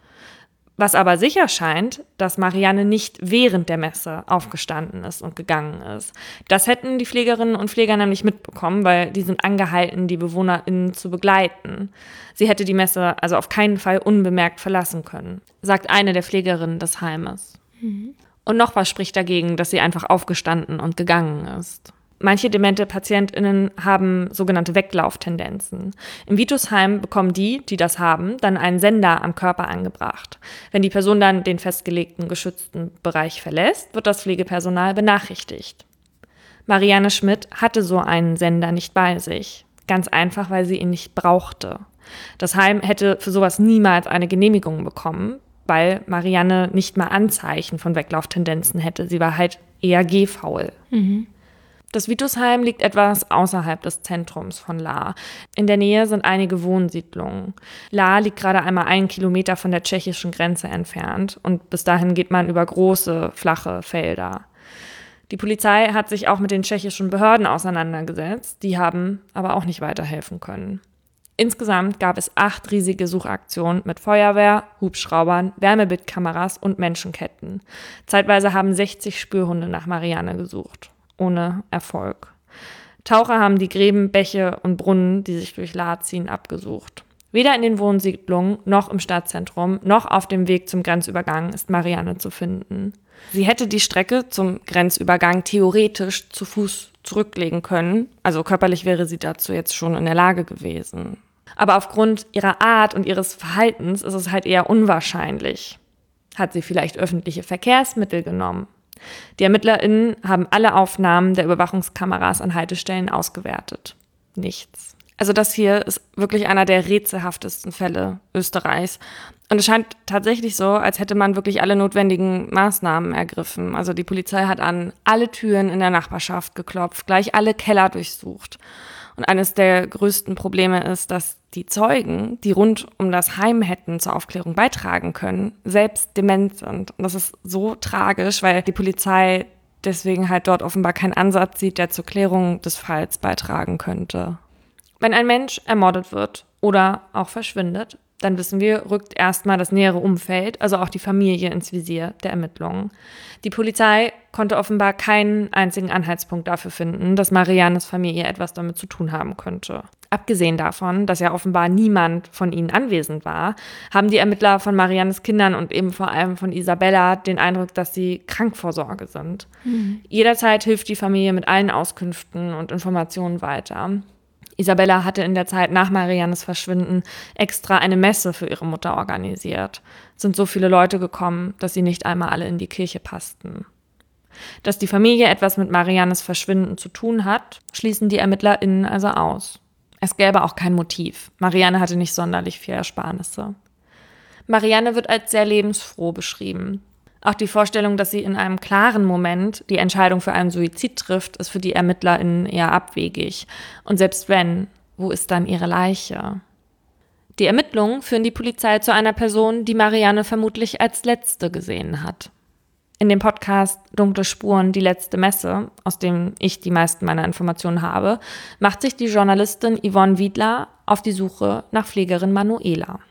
Was aber sicher scheint, dass Marianne nicht während der Messe aufgestanden ist und gegangen ist. Das hätten die Pflegerinnen und Pfleger nämlich mitbekommen, weil die sind angehalten, die BewohnerInnen zu begleiten. Sie hätte die Messe also auf keinen Fall unbemerkt verlassen können, sagt eine der Pflegerinnen des Heimes. Mhm. Und noch was spricht dagegen, dass sie einfach aufgestanden und gegangen ist. Manche demente PatientInnen haben sogenannte Weglauftendenzen. Im Vitusheim bekommen die, die das haben, dann einen Sender am Körper angebracht. Wenn die Person dann den festgelegten geschützten Bereich verlässt, wird das Pflegepersonal benachrichtigt. Marianne Schmidt hatte so einen Sender nicht bei sich. Ganz einfach, weil sie ihn nicht brauchte. Das Heim hätte für sowas niemals eine Genehmigung bekommen, weil Marianne nicht mal Anzeichen von Weglauftendenzen hätte. Sie war halt eher gehfaul. Mhm. Das Vitusheim liegt etwas außerhalb des Zentrums von Lahr. In der Nähe sind einige Wohnsiedlungen. Lahr liegt gerade einmal einen Kilometer von der tschechischen Grenze entfernt und bis dahin geht man über große, flache Felder. Die Polizei hat sich auch mit den tschechischen Behörden auseinandergesetzt, die haben aber auch nicht weiterhelfen können. Insgesamt gab es acht riesige Suchaktionen mit Feuerwehr, Hubschraubern, Wärmebildkameras und Menschenketten. Zeitweise haben sechzig Spürhunde nach Marianne gesucht. Ohne Erfolg. Taucher haben die Gräben, Bäche und Brunnen, die sich durch Lahr ziehen, abgesucht. Weder in den Wohnsiedlungen, noch im Stadtzentrum, noch auf dem Weg zum Grenzübergang ist Marianne zu finden. Sie hätte die Strecke zum Grenzübergang theoretisch zu Fuß zurücklegen können. Also körperlich wäre sie dazu jetzt schon in der Lage gewesen. Aber aufgrund ihrer Art und ihres Verhaltens ist es halt eher unwahrscheinlich. Hat sie vielleicht öffentliche Verkehrsmittel genommen? Die ErmittlerInnen haben alle Aufnahmen der Überwachungskameras an Haltestellen ausgewertet. Nichts. Also das hier ist wirklich einer der rätselhaftesten Fälle Österreichs. Und es scheint tatsächlich so, als hätte man wirklich alle notwendigen Maßnahmen ergriffen. Also die Polizei hat an alle Türen in der Nachbarschaft geklopft, gleich alle Keller durchsucht. Und eines der größten Probleme ist, dass die Zeugen, die rund um das Heim hätten zur Aufklärung beitragen können, selbst dement sind. Und das ist so tragisch, weil die Polizei deswegen halt dort offenbar keinen Ansatz sieht, der zur Klärung des Falls beitragen könnte. Wenn ein Mensch ermordet wird oder auch verschwindet, dann wissen wir, rückt erstmal das nähere Umfeld, also auch die Familie, ins Visier der Ermittlungen. Die Polizei konnte offenbar keinen einzigen Anhaltspunkt dafür finden, dass Mariannes Familie etwas damit zu tun haben könnte. Abgesehen davon, dass ja offenbar niemand von ihnen anwesend war, haben die Ermittler von Mariannes Kindern und eben vor allem von Isabella den Eindruck, dass sie Krankvorsorge sind. Mhm. Jederzeit hilft die Familie mit allen Auskünften und Informationen weiter. Isabella hatte in der Zeit nach Mariannes Verschwinden extra eine Messe für ihre Mutter organisiert. Es sind so viele Leute gekommen, dass sie nicht einmal alle in die Kirche passten. Dass die Familie etwas mit Mariannes Verschwinden zu tun hat, schließen die ErmittlerInnen also aus. Es gäbe auch kein Motiv. Marianne hatte nicht sonderlich viel Ersparnisse. Marianne wird als sehr lebensfroh beschrieben. Auch die Vorstellung, dass sie in einem klaren Moment die Entscheidung für einen Suizid trifft, ist für die ErmittlerInnen eher abwegig. Und selbst wenn, wo ist dann ihre Leiche? Die Ermittlungen führen die Polizei zu einer Person, die Marianne vermutlich als letzte gesehen hat. In dem Podcast Dunkle Spuren, die letzte Messe, aus dem ich die meisten meiner Informationen habe, macht sich die Journalistin Yvonne Wiedler auf die Suche nach Pflegerin Manuela.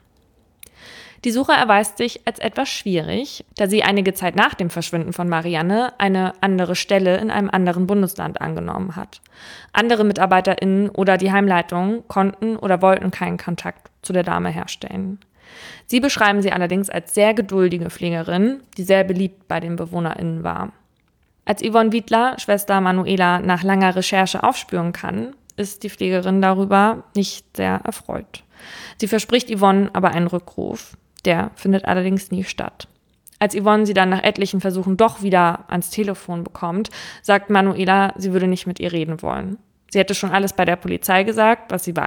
Die Suche erweist sich als etwas schwierig, da sie einige Zeit nach dem Verschwinden von Marianne eine andere Stelle in einem anderen Bundesland angenommen hat. Andere MitarbeiterInnen oder die Heimleitung konnten oder wollten keinen Kontakt zu der Dame herstellen. Sie beschreiben sie allerdings als sehr geduldige Pflegerin, die sehr beliebt bei den BewohnerInnen war. Als Yvonne Wiedler Schwester Manuela nach langer Recherche aufspüren kann, ist die Pflegerin darüber nicht sehr erfreut. Sie verspricht Yvonne aber einen Rückruf. Der findet allerdings nie statt. Als Yvonne sie dann nach etlichen Versuchen doch wieder ans Telefon bekommt, sagt Manuela, sie würde nicht mit ihr reden wollen. Sie hätte schon alles bei der Polizei gesagt, was sie weiß.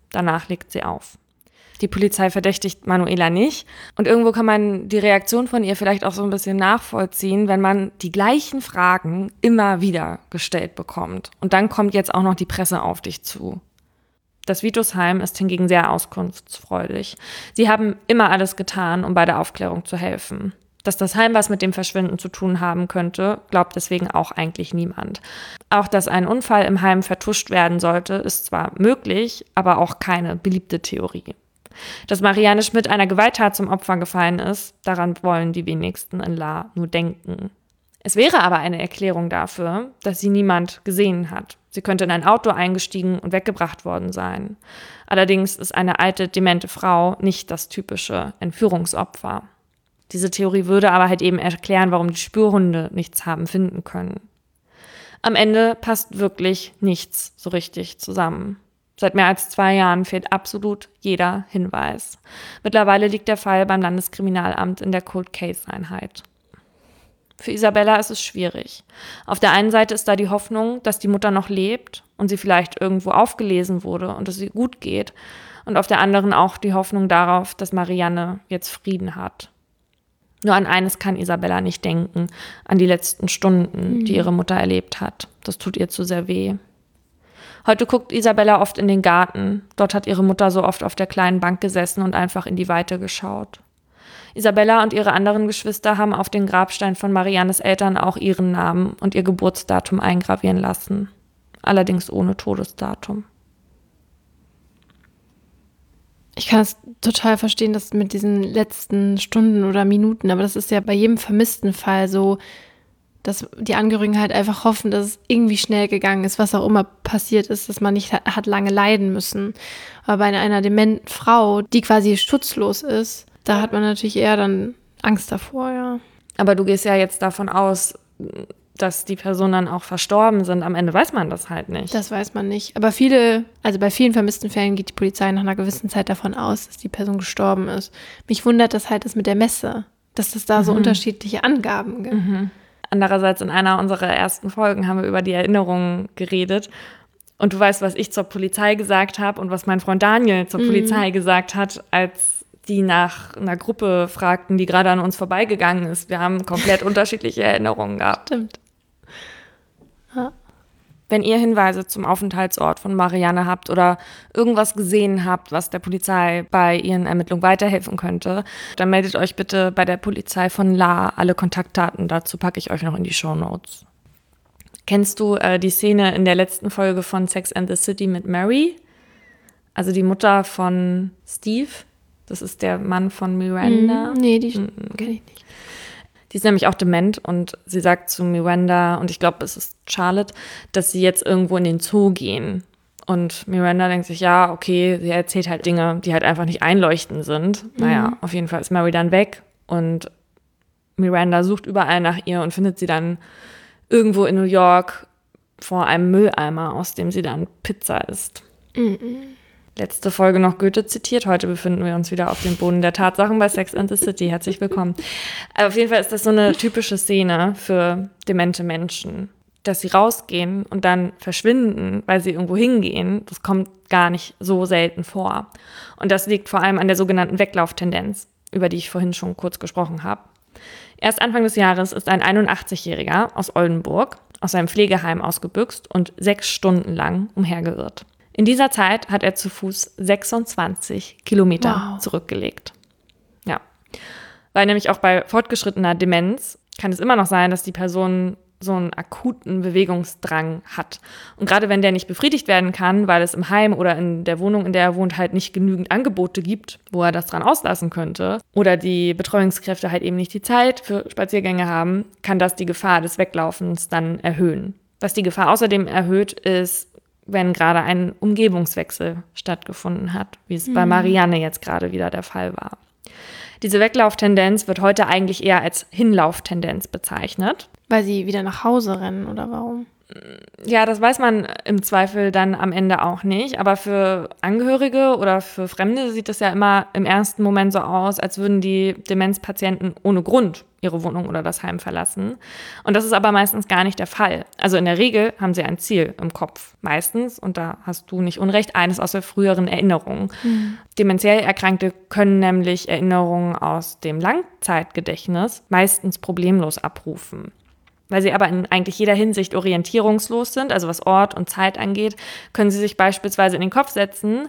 Danach legt sie auf. Die Polizei verdächtigt Manuela nicht. Und irgendwo kann man die Reaktion von ihr vielleicht auch so ein bisschen nachvollziehen, wenn man die gleichen Fragen immer wieder gestellt bekommt. Und dann kommt jetzt auch noch die Presse auf dich zu. Das Vitusheim ist hingegen sehr auskunftsfreudig. Sie haben immer alles getan, um bei der Aufklärung zu helfen. Dass das Heim was mit dem Verschwinden zu tun haben könnte, glaubt deswegen auch eigentlich niemand. Auch dass ein Unfall im Heim vertuscht werden sollte, ist zwar möglich, aber auch keine beliebte Theorie. Dass Marianne Schmidt einer Gewalttat zum Opfer gefallen ist, daran wollen die wenigsten in Lahr nur denken. Es wäre aber eine Erklärung dafür, dass sie niemand gesehen hat. Sie könnte in ein Auto eingestiegen und weggebracht worden sein. Allerdings ist eine alte, demente Frau nicht das typische Entführungsopfer. Diese Theorie würde aber halt eben erklären, warum die Spürhunde nichts haben finden können. Am Ende passt wirklich nichts so richtig zusammen. Seit mehr als zwei Jahren fehlt absolut jeder Hinweis. Mittlerweile liegt der Fall beim Landeskriminalamt in der Cold Case Einheit. Für Isabella ist es schwierig. Auf der einen Seite ist da die Hoffnung, dass die Mutter noch lebt und sie vielleicht irgendwo aufgelesen wurde und es ihr gut geht. Und auf der anderen auch die Hoffnung darauf, dass Marianne jetzt Frieden hat. Nur an eines kann Isabella nicht denken, an die letzten Stunden, die ihre Mutter erlebt hat. Das tut ihr zu sehr weh. Heute guckt Isabella oft in den Garten. Dort hat ihre Mutter so oft auf der kleinen Bank gesessen und einfach in die Weite geschaut. Isabella und ihre anderen Geschwister haben auf den Grabstein von Mariannes Eltern auch ihren Namen und ihr Geburtsdatum eingravieren lassen. Allerdings ohne Todesdatum. Ich kann es total verstehen, dass mit diesen letzten Stunden oder Minuten, aber das ist ja bei jedem vermissten Fall so, dass die Angehörigen halt einfach hoffen, dass es irgendwie schnell gegangen ist, was auch immer passiert ist, dass man nicht hat lange leiden müssen. Aber bei einer dementen Frau, die quasi schutzlos ist, da hat man natürlich eher dann Angst davor, ja. Aber du gehst ja jetzt davon aus, dass die Personen dann auch verstorben sind. Am Ende weiß man das halt nicht. Das weiß man nicht. Aber viele, also bei vielen vermissten Fällen geht die Polizei nach einer gewissen Zeit davon aus, dass die Person gestorben ist. Mich wundert das halt das mit der Messe, dass es da mhm. so unterschiedliche Angaben gibt. Mhm. Andererseits in einer unserer ersten Folgen haben wir über die Erinnerungen geredet. Und du weißt, was ich zur Polizei gesagt habe und was mein Freund Daniel zur mhm. Polizei gesagt hat, als die nach einer Gruppe fragten, die gerade an uns vorbeigegangen ist. Wir haben komplett unterschiedliche Erinnerungen gehabt. Stimmt. Ja. Wenn ihr Hinweise zum Aufenthaltsort von Marianne habt oder irgendwas gesehen habt, was der Polizei bei ihren Ermittlungen weiterhelfen könnte, dann meldet euch bitte bei der Polizei von Lahr. Alle Kontaktdaten dazu packe ich euch noch in die Shownotes. Kennst du äh, die Szene in der letzten Folge von Sex and the City mit Mary? Also die Mutter von Steve. Das ist der Mann von Miranda. Mm, nee, die mm, kenne ich nicht. Die ist nämlich auch dement und sie sagt zu Miranda, und ich glaube, es ist Charlotte, dass sie jetzt irgendwo in den Zoo gehen. Und Miranda denkt sich, ja, okay, sie erzählt halt Dinge, die halt einfach nicht einleuchtend sind. Mhm. Naja, auf jeden Fall ist Mary dann weg und Miranda sucht überall nach ihr und findet sie dann irgendwo in New York vor einem Mülleimer, aus dem sie dann Pizza isst. Mhm. Letzte Folge noch Goethe zitiert. Heute befinden wir uns wieder auf dem Boden der Tatsachen bei Sex and the City. Herzlich willkommen. Aber auf jeden Fall ist das so eine typische Szene für demente Menschen, dass sie rausgehen und dann verschwinden, weil sie irgendwo hingehen. Das kommt gar nicht so selten vor. Und das liegt vor allem an der sogenannten Weglauftendenz, über die ich vorhin schon kurz gesprochen habe. Erst Anfang des Jahres ist ein einundachtzigjähriger aus Oldenburg aus seinem Pflegeheim ausgebüxt und sechs Stunden lang umhergeirrt. In dieser Zeit hat er zu Fuß sechsundzwanzig Kilometer wow. zurückgelegt. Ja, weil nämlich auch bei fortgeschrittener Demenz kann es immer noch sein, dass die Person so einen akuten Bewegungsdrang hat. Und gerade wenn der nicht befriedigt werden kann, weil es im Heim oder in der Wohnung, in der er wohnt, halt nicht genügend Angebote gibt, wo er das dran auslassen könnte, oder die Betreuungskräfte halt eben nicht die Zeit für Spaziergänge haben, kann das die Gefahr des Weglaufens dann erhöhen. Was die Gefahr außerdem erhöht, ist, wenn gerade ein Umgebungswechsel stattgefunden hat, wie es mhm. bei Marianne jetzt gerade wieder der Fall war. Diese Weglauftendenz wird heute eigentlich eher als Hinlauftendenz bezeichnet. Weil sie wieder nach Hause rennen, oder warum? Ja, das weiß man im Zweifel dann am Ende auch nicht. Aber für Angehörige oder für Fremde sieht es ja immer im ersten Moment so aus, als würden die Demenzpatienten ohne Grund ihre Wohnung oder das Heim verlassen. Und das ist aber meistens gar nicht der Fall. Also in der Regel haben sie ein Ziel im Kopf. Meistens, und da hast du nicht unrecht, eines aus der früheren Erinnerung. Mhm. Dementiell Erkrankte können nämlich Erinnerungen aus dem Langzeitgedächtnis meistens problemlos abrufen. Weil sie aber in eigentlich jeder Hinsicht orientierungslos sind, also was Ort und Zeit angeht, können sie sich beispielsweise in den Kopf setzen,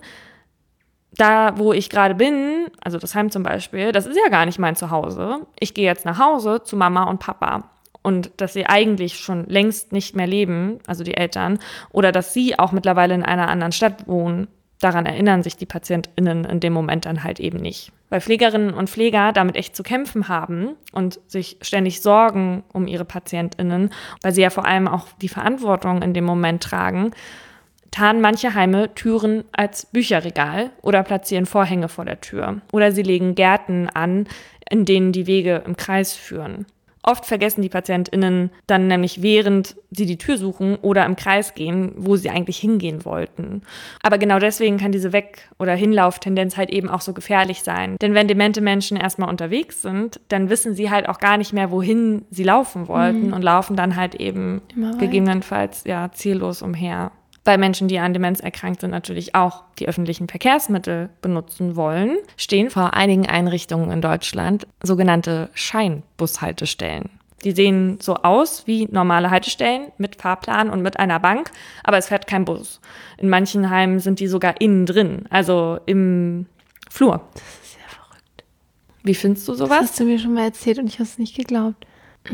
da, wo ich gerade bin, also das Heim zum Beispiel, das ist ja gar nicht mein Zuhause. Ich gehe jetzt nach Hause zu Mama und Papa. Und dass sie eigentlich schon längst nicht mehr leben, also die Eltern, oder dass sie auch mittlerweile in einer anderen Stadt wohnen, daran erinnern sich die PatientInnen in dem Moment dann halt eben nicht. Weil Pflegerinnen und Pfleger damit echt zu kämpfen haben und sich ständig sorgen um ihre PatientInnen, weil sie ja vor allem auch die Verantwortung in dem Moment tragen, tarnen manche Heime Türen als Bücherregal oder platzieren Vorhänge vor der Tür. Oder sie legen Gärten an, in denen die Wege im Kreis führen. Oft vergessen die PatientInnen dann nämlich, während sie die Tür suchen oder im Kreis gehen, wo sie eigentlich hingehen wollten. Aber genau deswegen kann diese Weg- oder Hinlauftendenz halt eben auch so gefährlich sein. Denn wenn demente Menschen erstmal unterwegs sind, dann wissen sie halt auch gar nicht mehr, wohin sie laufen wollten mhm. und laufen dann halt eben gegebenenfalls ja ziellos umher. Bei Menschen, die an Demenz erkrankt sind, natürlich auch die öffentlichen Verkehrsmittel benutzen wollen, stehen vor einigen Einrichtungen in Deutschland sogenannte Scheinbushaltestellen. Die sehen so aus wie normale Haltestellen mit Fahrplan und mit einer Bank, aber es fährt kein Bus. In manchen Heimen sind die sogar innen drin, also im Flur. Das ist ja verrückt. Wie findest du sowas? Das hast du mir schon mal erzählt und ich habe es nicht geglaubt.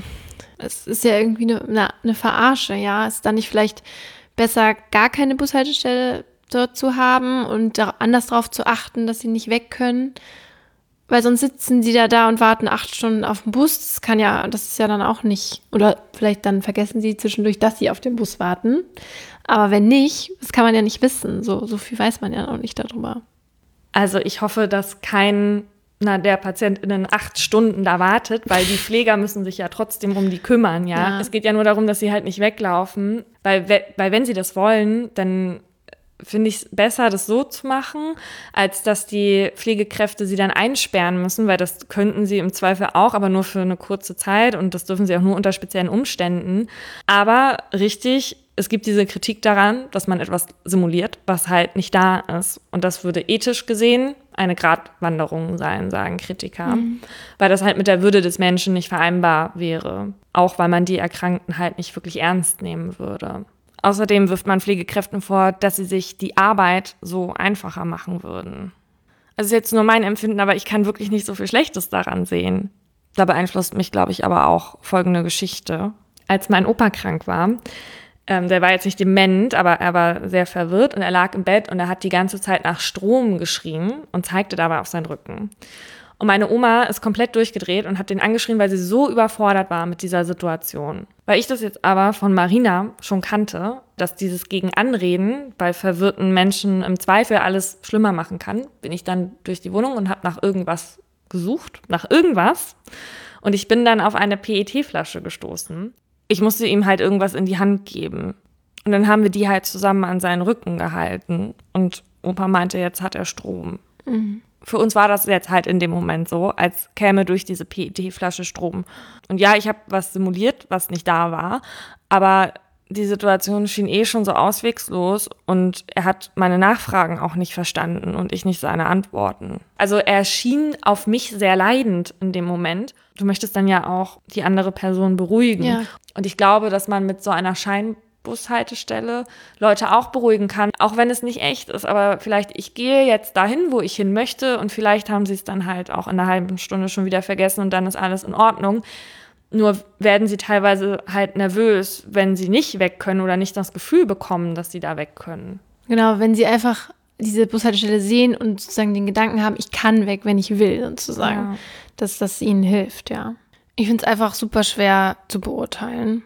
Es ist ja irgendwie eine, eine, eine Verarsche, ja. Ist da nicht vielleicht besser, gar keine Bushaltestelle dort zu haben und da anders darauf zu achten, dass sie nicht weg können? Weil sonst sitzen sie da da und warten acht Stunden auf den Bus. Das kann ja, das ist ja dann auch nicht. Oder vielleicht dann vergessen sie zwischendurch, dass sie auf den Bus warten. Aber wenn nicht, das kann man ja nicht wissen. So, so viel weiß man ja noch nicht darüber. Also ich hoffe, dass kein na, der PatientInnen acht Stunden da wartet, weil die Pfleger müssen sich ja trotzdem um die kümmern, ja? ja. Es geht ja nur darum, dass sie halt nicht weglaufen, weil, weil wenn sie das wollen, dann finde ich es besser, das so zu machen, als dass die Pflegekräfte sie dann einsperren müssen, weil das könnten sie im Zweifel auch, aber nur für eine kurze Zeit und das dürfen sie auch nur unter speziellen Umständen. Aber richtig, es gibt diese Kritik daran, dass man etwas simuliert, was halt nicht da ist. Und das würde ethisch gesehen eine Gratwanderung sein, sagen Kritiker, mhm. weil das halt mit der Würde des Menschen nicht vereinbar wäre. Auch weil man die Erkrankten halt nicht wirklich ernst nehmen würde. Außerdem wirft man Pflegekräften vor, dass sie sich die Arbeit so einfacher machen würden. Also ist jetzt nur mein Empfinden, aber ich kann wirklich nicht so viel Schlechtes daran sehen. Da beeinflusst mich, glaube ich, aber auch folgende Geschichte. Als mein Opa krank war, ähm, der war jetzt nicht dement, aber er war sehr verwirrt und er lag im Bett und er hat die ganze Zeit nach Strom geschrien und zeigte dabei auf seinen Rücken. Und meine Oma ist komplett durchgedreht und hat den angeschrien, weil sie so überfordert war mit dieser Situation. Weil ich das jetzt aber von Marina schon kannte, dass dieses Gegenanreden bei verwirrten Menschen im Zweifel alles schlimmer machen kann, bin ich dann durch die Wohnung und habe nach irgendwas gesucht, nach irgendwas. Und ich bin dann auf eine P E T-Flasche gestoßen. Ich musste ihm halt irgendwas in die Hand geben. Und dann haben wir die halt zusammen an seinen Rücken gehalten. Und Opa meinte, jetzt hat er Strom. Mhm. Für uns war das jetzt halt in dem Moment so, als käme durch diese P E T-Flasche Strom. Und ja, ich habe was simuliert, was nicht da war, aber die Situation schien eh schon so auswegslos und er hat meine Nachfragen auch nicht verstanden und ich nicht seine Antworten. Also er schien auf mich sehr leidend in dem Moment. Du möchtest dann ja auch die andere Person beruhigen. Ja. Und ich glaube, dass man mit so einer Scheinbushaltestelle Leute auch beruhigen kann, auch wenn es nicht echt ist. Aber vielleicht, ich gehe jetzt dahin, wo ich hin möchte und vielleicht haben sie es dann halt auch in einer halben Stunde schon wieder vergessen und dann ist alles in Ordnung. Nur werden sie teilweise halt nervös, wenn sie nicht weg können oder nicht das Gefühl bekommen, dass sie da weg können. Genau, wenn sie einfach diese Bushaltestelle sehen und sozusagen den Gedanken haben, ich kann weg, wenn ich will, sozusagen, ja. dass das ihnen hilft, ja. Ich finde es einfach super schwer zu beurteilen.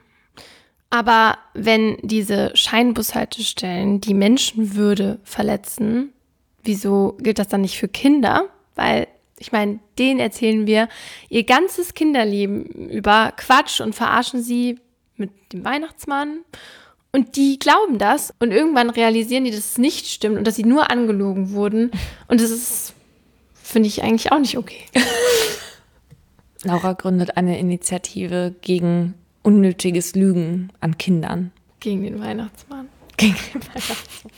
Aber wenn diese Scheinbushaltestellen die Menschenwürde verletzen, wieso gilt das dann nicht für Kinder? Weil ich meine, denen erzählen wir ihr ganzes Kinderleben über Quatsch und verarschen sie mit dem Weihnachtsmann Und die glauben das und irgendwann realisieren die, dass es nicht stimmt und dass sie nur angelogen wurden. Und das ist, finde ich, eigentlich auch nicht okay. Laura gründet eine Initiative gegen unnötiges Lügen an Kindern. Gegen den Weihnachtsmann. Gegen den Weihnachtsmann.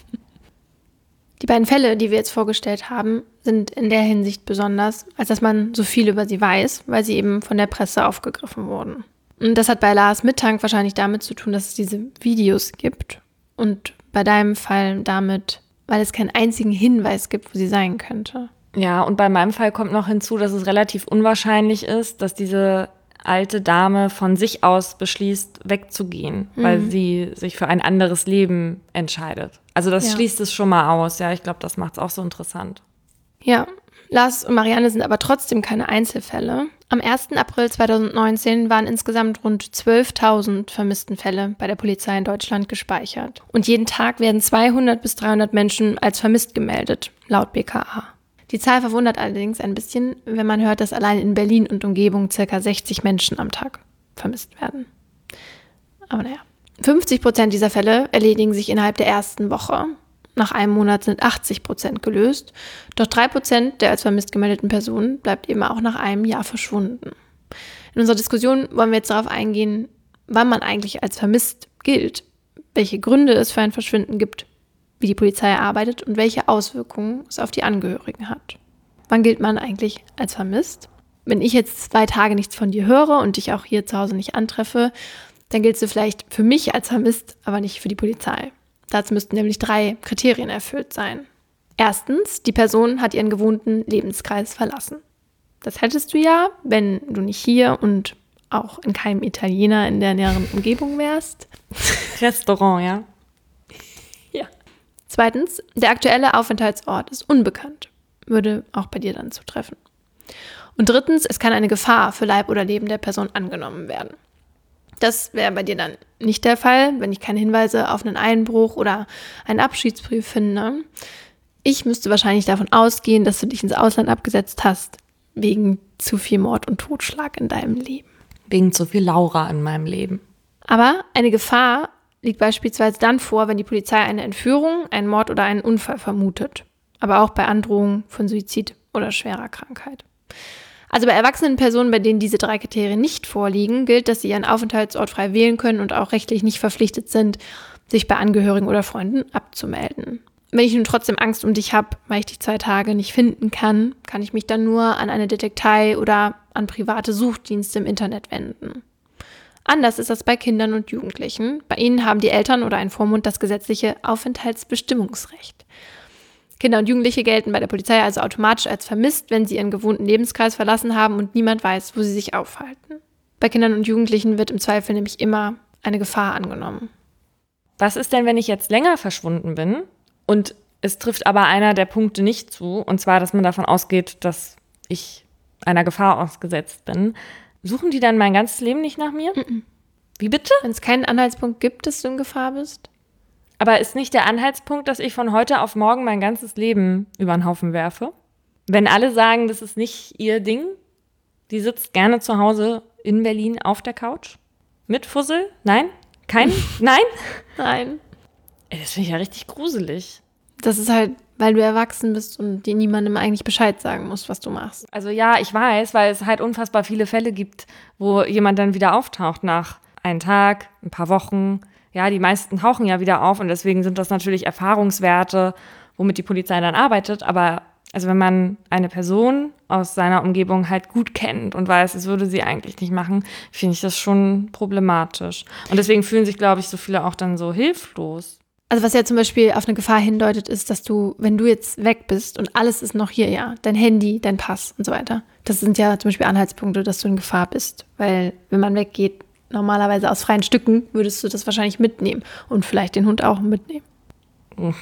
Die beiden Fälle, die wir jetzt vorgestellt haben, sind in der Hinsicht besonders, als dass man so viel über sie weiß, weil sie eben von der Presse aufgegriffen wurden. Und das hat bei Lars Mittank wahrscheinlich damit zu tun, dass es diese Videos gibt. Und bei deinem Fall damit, weil es keinen einzigen Hinweis gibt, wo sie sein könnte. Ja, und bei meinem Fall kommt noch hinzu, dass es relativ unwahrscheinlich ist, dass diese alte Dame von sich aus beschließt, wegzugehen, mhm. weil sie sich für ein anderes Leben entscheidet. Also das ja. schließt es schon mal aus. Ja, ich glaube, das macht es auch so interessant. Ja, Lars und Marianne sind aber trotzdem keine Einzelfälle. Am ersten April zweitausendneunzehn waren insgesamt rund zwölftausend Vermisstenfälle bei der Polizei in Deutschland gespeichert. Und jeden Tag werden zweihundert bis dreihundert Menschen als vermisst gemeldet, laut B K A. Die Zahl verwundert allerdings ein bisschen, wenn man hört, dass allein in Berlin und Umgebung ca. sechzig Menschen am Tag vermisst werden. Aber naja, fünfzig Prozent dieser Fälle erledigen sich innerhalb der ersten Woche. Nach einem Monat sind achtzig Prozent gelöst, doch drei Prozent der als vermisst gemeldeten Personen bleibt eben auch nach einem Jahr verschwunden. In unserer Diskussion wollen wir jetzt darauf eingehen, wann man eigentlich als vermisst gilt, welche Gründe es für ein Verschwinden gibt, wie die Polizei arbeitet und welche Auswirkungen es auf die Angehörigen hat. Wann gilt man eigentlich als vermisst? Wenn ich jetzt zwei Tage nichts von dir höre und dich auch hier zu Hause nicht antreffe, dann giltst du vielleicht für mich als vermisst, aber nicht für die Polizei. Dazu müssten nämlich drei Kriterien erfüllt sein. Erstens, die Person hat ihren gewohnten Lebenskreis verlassen. Das hättest du ja, wenn du nicht hier und auch in keinem Italiener in der näheren Umgebung wärst. Restaurant, ja? Ja. Zweitens, der aktuelle Aufenthaltsort ist unbekannt. Würde auch bei dir dann zutreffen. Und drittens, es kann eine Gefahr für Leib oder Leben der Person angenommen werden. Das wäre bei dir dann nicht der Fall, wenn ich keine Hinweise auf einen Einbruch oder einen Abschiedsbrief finde. Ich müsste wahrscheinlich davon ausgehen, dass du dich ins Ausland abgesetzt hast, wegen zu viel Mord und Totschlag in deinem Leben. Wegen zu viel Laura in meinem Leben. Aber eine Gefahr liegt beispielsweise dann vor, wenn die Polizei eine Entführung, einen Mord oder einen Unfall vermutet. Aber auch bei Androhung von Suizid oder schwerer Krankheit. Also bei erwachsenen Personen, bei denen diese drei Kriterien nicht vorliegen, gilt, dass sie ihren Aufenthaltsort frei wählen können und auch rechtlich nicht verpflichtet sind, sich bei Angehörigen oder Freunden abzumelden. Wenn ich nun trotzdem Angst um dich habe, weil ich dich zwei Tage nicht finden kann, kann ich mich dann nur an eine Detektei oder an private Suchdienste im Internet wenden. Anders ist das bei Kindern und Jugendlichen. Bei ihnen haben die Eltern oder ein Vormund das gesetzliche Aufenthaltsbestimmungsrecht. Kinder und Jugendliche gelten bei der Polizei also automatisch als vermisst, wenn sie ihren gewohnten Lebenskreis verlassen haben und niemand weiß, wo sie sich aufhalten. Bei Kindern und Jugendlichen wird im Zweifel nämlich immer eine Gefahr angenommen. Was ist denn, wenn ich jetzt länger verschwunden bin und es trifft aber einer der Punkte nicht zu, und zwar, dass man davon ausgeht, dass ich einer Gefahr ausgesetzt bin? Suchen die dann mein ganzes Leben nicht nach mir? Mm-mm. Wie bitte? Wenn es keinen Anhaltspunkt gibt, dass du in Gefahr bist? Aber ist nicht der Anhaltspunkt, dass ich von heute auf morgen mein ganzes Leben über den Haufen werfe? Wenn alle sagen, das ist nicht ihr Ding, die sitzt gerne zu Hause in Berlin auf der Couch? Mit Fussel? Nein? Kein? Nein? Nein. Ey, das finde ich ja richtig gruselig. Das ist halt, weil du erwachsen bist und dir niemandem eigentlich Bescheid sagen musst, was du machst. Also ja, ich weiß, weil es halt unfassbar viele Fälle gibt, wo jemand dann wieder auftaucht nach einem Tag, ein paar Wochen. Ja, die meisten tauchen ja wieder auf und deswegen sind das natürlich Erfahrungswerte, womit die Polizei dann arbeitet. Aber also wenn man eine Person aus seiner Umgebung halt gut kennt und weiß, es würde sie eigentlich nicht machen, finde ich das schon problematisch. Und deswegen fühlen sich, glaube ich, so viele auch dann so hilflos. Also was ja zum Beispiel auf eine Gefahr hindeutet, ist, dass du, wenn du jetzt weg bist und alles ist noch hier, ja, dein Handy, dein Pass und so weiter, das sind ja zum Beispiel Anhaltspunkte, dass du in Gefahr bist. Weil wenn man weggeht, normalerweise aus freien Stücken, würdest du das wahrscheinlich mitnehmen. Und vielleicht den Hund auch mitnehmen. Mhm.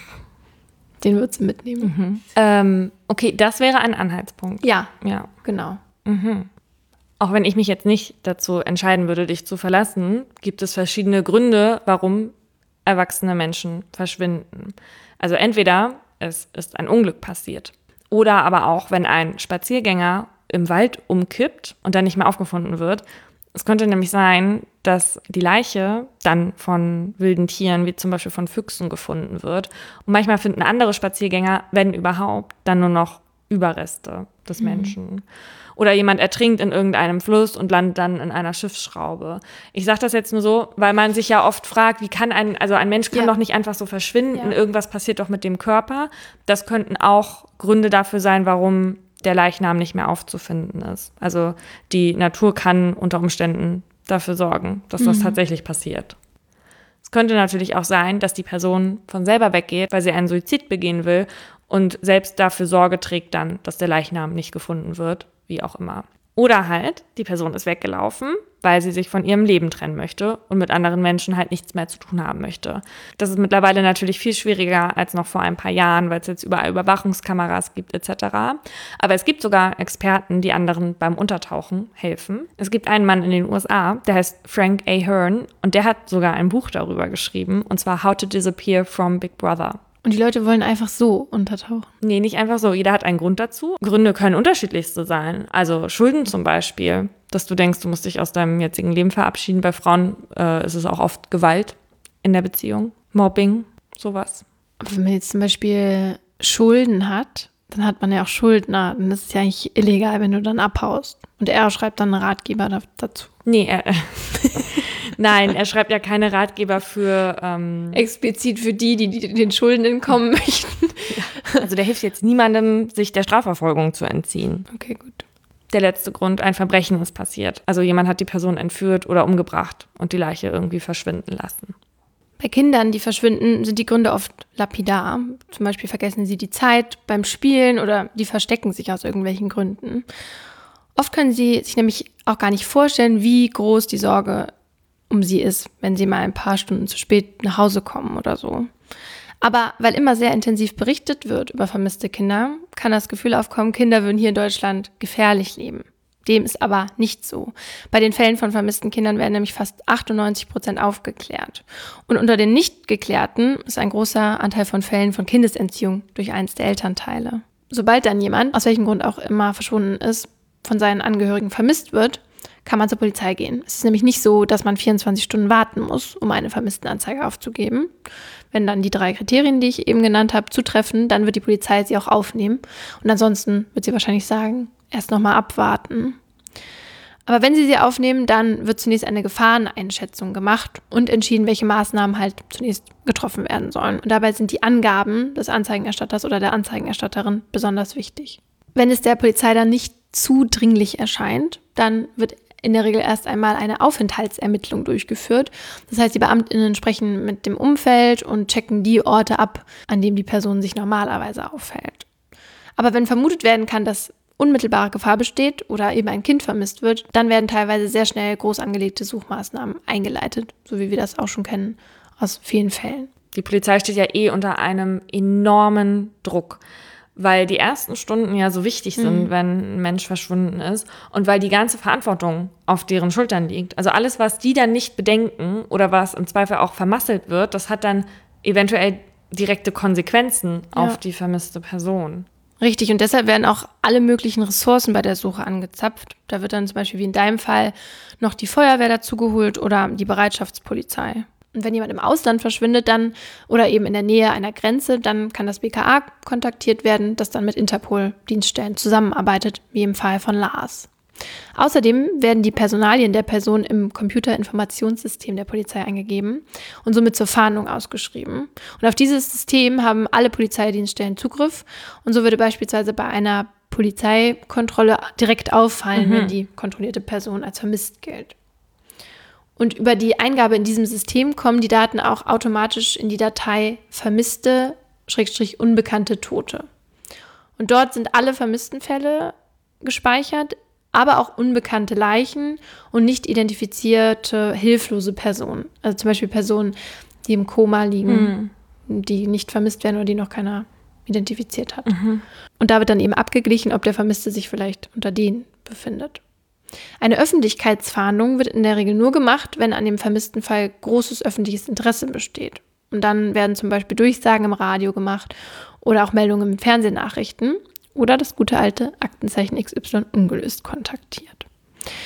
Den würdest du mitnehmen. Mhm. Ähm, okay, das wäre ein Anhaltspunkt. Ja, ja. Genau. Mhm. Auch wenn ich mich jetzt nicht dazu entscheiden würde, dich zu verlassen, gibt es verschiedene Gründe, warum erwachsene Menschen verschwinden. Also entweder es ist ein Unglück passiert oder aber auch, wenn ein Spaziergänger im Wald umkippt und dann nicht mehr aufgefunden wird, Es könnte nämlich sein, dass die Leiche dann von wilden Tieren, wie zum Beispiel von Füchsen, gefunden wird. Und manchmal finden andere Spaziergänger, wenn überhaupt, dann nur noch Überreste des Menschen. Mhm. Oder jemand ertrinkt in irgendeinem Fluss und landet dann in einer Schiffsschraube. Ich sage das jetzt nur so, weil man sich ja oft fragt, wie kann ein, also ein Mensch kann ja. doch nicht einfach so verschwinden, ja. irgendwas passiert doch mit dem Körper. Das könnten auch Gründe dafür sein, warum der Leichnam nicht mehr aufzufinden ist. Also die Natur kann unter Umständen dafür sorgen, dass das mhm. tatsächlich passiert. Es könnte natürlich auch sein, dass die Person von selber weggeht, weil sie einen Suizid begehen will und selbst dafür Sorge trägt dann, dass der Leichnam nicht gefunden wird, wie auch immer. Oder halt, die Person ist weggelaufen, weil sie sich von ihrem Leben trennen möchte und mit anderen Menschen halt nichts mehr zu tun haben möchte. Das ist mittlerweile natürlich viel schwieriger als noch vor ein paar Jahren, weil es jetzt überall Überwachungskameras gibt et cetera. Aber es gibt sogar Experten, die anderen beim Untertauchen helfen. Es gibt einen Mann in den U S A, der heißt Frank Ahern und der hat sogar ein Buch darüber geschrieben, und zwar How to Disappear from Big Brother. Und die Leute wollen einfach so untertauchen? Nee, nicht einfach so. Jeder hat einen Grund dazu. Gründe können unterschiedlichste sein. Also Schulden zum Beispiel, dass du denkst, du musst dich aus deinem jetzigen Leben verabschieden. Bei Frauen äh, ist es auch oft Gewalt in der Beziehung, Mobbing, sowas. Aber wenn man jetzt zum Beispiel Schulden hat, dann hat man ja auch Schuldner. Dann ist es ja eigentlich illegal, wenn du dann abhaust. Und er schreibt dann einen Ratgeber da, dazu. Nee, er, nein, er schreibt ja keine Ratgeber für... Ähm, explizit für die, die, die den Schulden entkommen möchten. Ja. Also der hilft jetzt niemandem, sich der Strafverfolgung zu entziehen. Okay, gut. Der letzte Grund, ein Verbrechen ist passiert. Also jemand hat die Person entführt oder umgebracht und die Leiche irgendwie verschwinden lassen. Bei Kindern, die verschwinden, sind die Gründe oft lapidar. Zum Beispiel vergessen sie die Zeit beim Spielen oder die verstecken sich aus irgendwelchen Gründen. Oft können sie sich nämlich auch gar nicht vorstellen, wie groß die Sorge um sie ist, wenn sie mal ein paar Stunden zu spät nach Hause kommen oder so. Aber weil immer sehr intensiv berichtet wird über vermisste Kinder, kann das Gefühl aufkommen, Kinder würden hier in Deutschland gefährlich leben. Dem ist aber nicht so. Bei den Fällen von vermissten Kindern werden nämlich fast achtundneunzig Prozent aufgeklärt. Und unter den nicht geklärten ist ein großer Anteil von Fällen von Kindesentziehung durch eins der Elternteile. Sobald dann jemand, aus welchem Grund auch immer verschwunden ist, von seinen Angehörigen vermisst wird, kann man zur Polizei gehen. Es ist nämlich nicht so, dass man vierundzwanzig Stunden warten muss, um eine Vermisstenanzeige aufzugeben. Wenn dann die drei Kriterien, die ich eben genannt habe, zutreffen, dann wird die Polizei sie auch aufnehmen. Und ansonsten wird sie wahrscheinlich sagen, erst nochmal abwarten. Aber wenn sie sie aufnehmen, dann wird zunächst eine Gefahreneinschätzung gemacht und entschieden, welche Maßnahmen halt zunächst getroffen werden sollen. Und dabei sind die Angaben des Anzeigenerstatters oder der Anzeigenerstatterin besonders wichtig. Wenn es der Polizei dann nicht zu dringlich erscheint, dann wird in der Regel erst einmal eine Aufenthaltsermittlung durchgeführt. Das heißt, die BeamtInnen sprechen mit dem Umfeld und checken die Orte ab, an denen die Person sich normalerweise aufhält. Aber wenn vermutet werden kann, dass unmittelbare Gefahr besteht oder eben ein Kind vermisst wird, dann werden teilweise sehr schnell groß angelegte Suchmaßnahmen eingeleitet, so wie wir das auch schon kennen aus vielen Fällen. Die Polizei steht ja eh unter einem enormen Druck, weil die ersten Stunden ja so wichtig sind, mhm. wenn ein Mensch verschwunden ist und weil die ganze Verantwortung auf deren Schultern liegt. Also alles, was die dann nicht bedenken oder was im Zweifel auch vermasselt wird, das hat dann eventuell direkte Konsequenzen ja. auf die vermisste Person. Richtig, und deshalb werden auch alle möglichen Ressourcen bei der Suche angezapft. Da wird dann zum Beispiel wie in deinem Fall noch die Feuerwehr dazugeholt oder die Bereitschaftspolizei. Und wenn jemand im Ausland verschwindet dann oder eben in der Nähe einer Grenze, dann kann das B K A kontaktiert werden, das dann mit Interpol-Dienststellen zusammenarbeitet, wie im Fall von Lars. Außerdem werden die Personalien der Person im Computerinformationssystem der Polizei eingegeben und somit zur Fahndung ausgeschrieben. Und auf dieses System haben alle Polizeidienststellen Zugriff und so würde beispielsweise bei einer Polizeikontrolle direkt auffallen, mhm. wenn die kontrollierte Person als vermisst gilt. Und über die Eingabe in diesem System kommen die Daten auch automatisch in die Datei vermisste, Schrägstrich unbekannte Tote. Und dort sind alle vermissten Fälle gespeichert, aber auch unbekannte Leichen und nicht identifizierte hilflose Personen. Also zum Beispiel Personen, die im Koma liegen, mhm. die nicht vermisst werden oder die noch keiner identifiziert hat. Mhm. Und da wird dann eben abgeglichen, ob der Vermisste sich vielleicht unter denen befindet. Eine Öffentlichkeitsfahndung wird in der Regel nur gemacht, wenn an dem vermissten Fall großes öffentliches Interesse besteht. Und dann werden zum Beispiel Durchsagen im Radio gemacht oder auch Meldungen im Fernsehnachrichten oder das gute alte Aktenzeichen X Y ungelöst kontaktiert.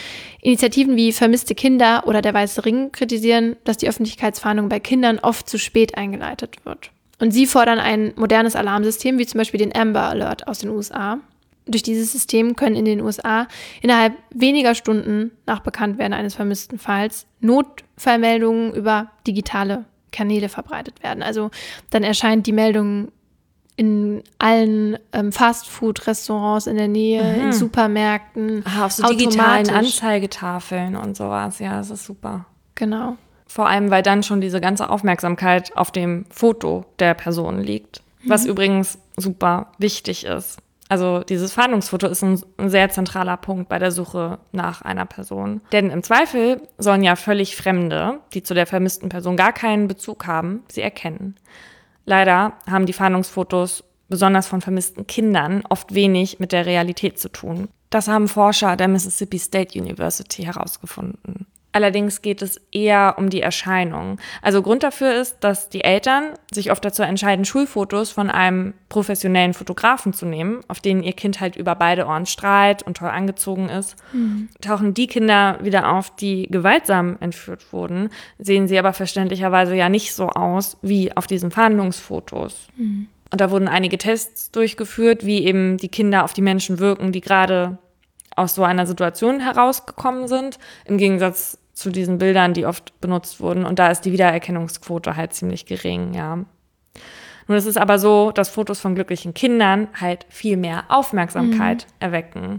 Initiativen wie Vermisste Kinder oder der Weiße Ring kritisieren, dass die Öffentlichkeitsfahndung bei Kindern oft zu spät eingeleitet wird. Und sie fordern ein modernes Alarmsystem, wie zum Beispiel den Amber Alert aus den U S A. Durch dieses System können in den U S A innerhalb weniger Stunden nach Bekanntwerden eines vermissten Falls Notfallmeldungen über digitale Kanäle verbreitet werden. Also dann erscheint die Meldung in allen ähm, Fastfood-Restaurants in der Nähe, mhm. in Supermärkten, ah, auf so digitalen Anzeigetafeln und sowas. Ja, das ist super. Genau. Vor allem, weil dann schon diese ganze Aufmerksamkeit auf dem Foto der Person liegt. Mhm. Was übrigens super wichtig ist. Also dieses Fahndungsfoto ist ein, ein sehr zentraler Punkt bei der Suche nach einer Person. Denn im Zweifel sollen ja völlig Fremde, die zu der vermissten Person gar keinen Bezug haben, sie erkennen. Leider haben die Fahndungsfotos, besonders von vermissten Kindern, oft wenig mit der Realität zu tun. Das haben Forscher der Mississippi State University herausgefunden. Allerdings geht es eher um die Erscheinung. Also Grund dafür ist, dass die Eltern sich oft dazu entscheiden, Schulfotos von einem professionellen Fotografen zu nehmen, auf denen ihr Kind halt über beide Ohren strahlt und toll angezogen ist. Mhm. Tauchen die Kinder wieder auf, die gewaltsam entführt wurden, sehen sie aber verständlicherweise ja nicht so aus wie auf diesen Fahndungsfotos. Mhm. Und da wurden einige Tests durchgeführt, wie eben die Kinder auf die Menschen wirken, die gerade aus so einer Situation herausgekommen sind, im Gegensatz zu diesen Bildern, die oft benutzt wurden. Und da ist die Wiedererkennungsquote halt ziemlich gering, ja. Nun ist es aber so, dass Fotos von glücklichen Kindern halt viel mehr Aufmerksamkeit mhm. erwecken.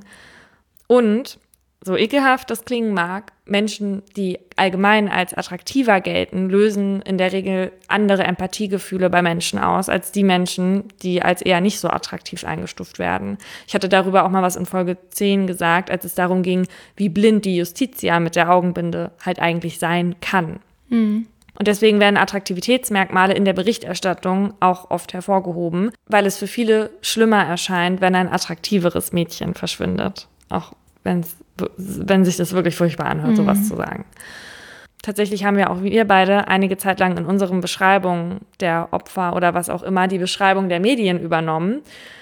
Und, so ekelhaft das klingen mag, Menschen, die allgemein als attraktiver gelten, lösen in der Regel andere Empathiegefühle bei Menschen aus, als die Menschen, die als eher nicht so attraktiv eingestuft werden. Ich hatte darüber auch mal was in Folge zehn gesagt, als es darum ging, wie blind die Justitia mit der Augenbinde halt eigentlich sein kann. Mhm. Und deswegen werden Attraktivitätsmerkmale in der Berichterstattung auch oft hervorgehoben, weil es für viele schlimmer erscheint, wenn ein attraktiveres Mädchen verschwindet. Auch wenn's, wenn sich das wirklich furchtbar anhört, mhm. sowas zu sagen. Tatsächlich haben wir auch wir beide einige Zeit lang in unseren Beschreibungen der Opfer oder was auch immer die Beschreibung der Medien übernommen,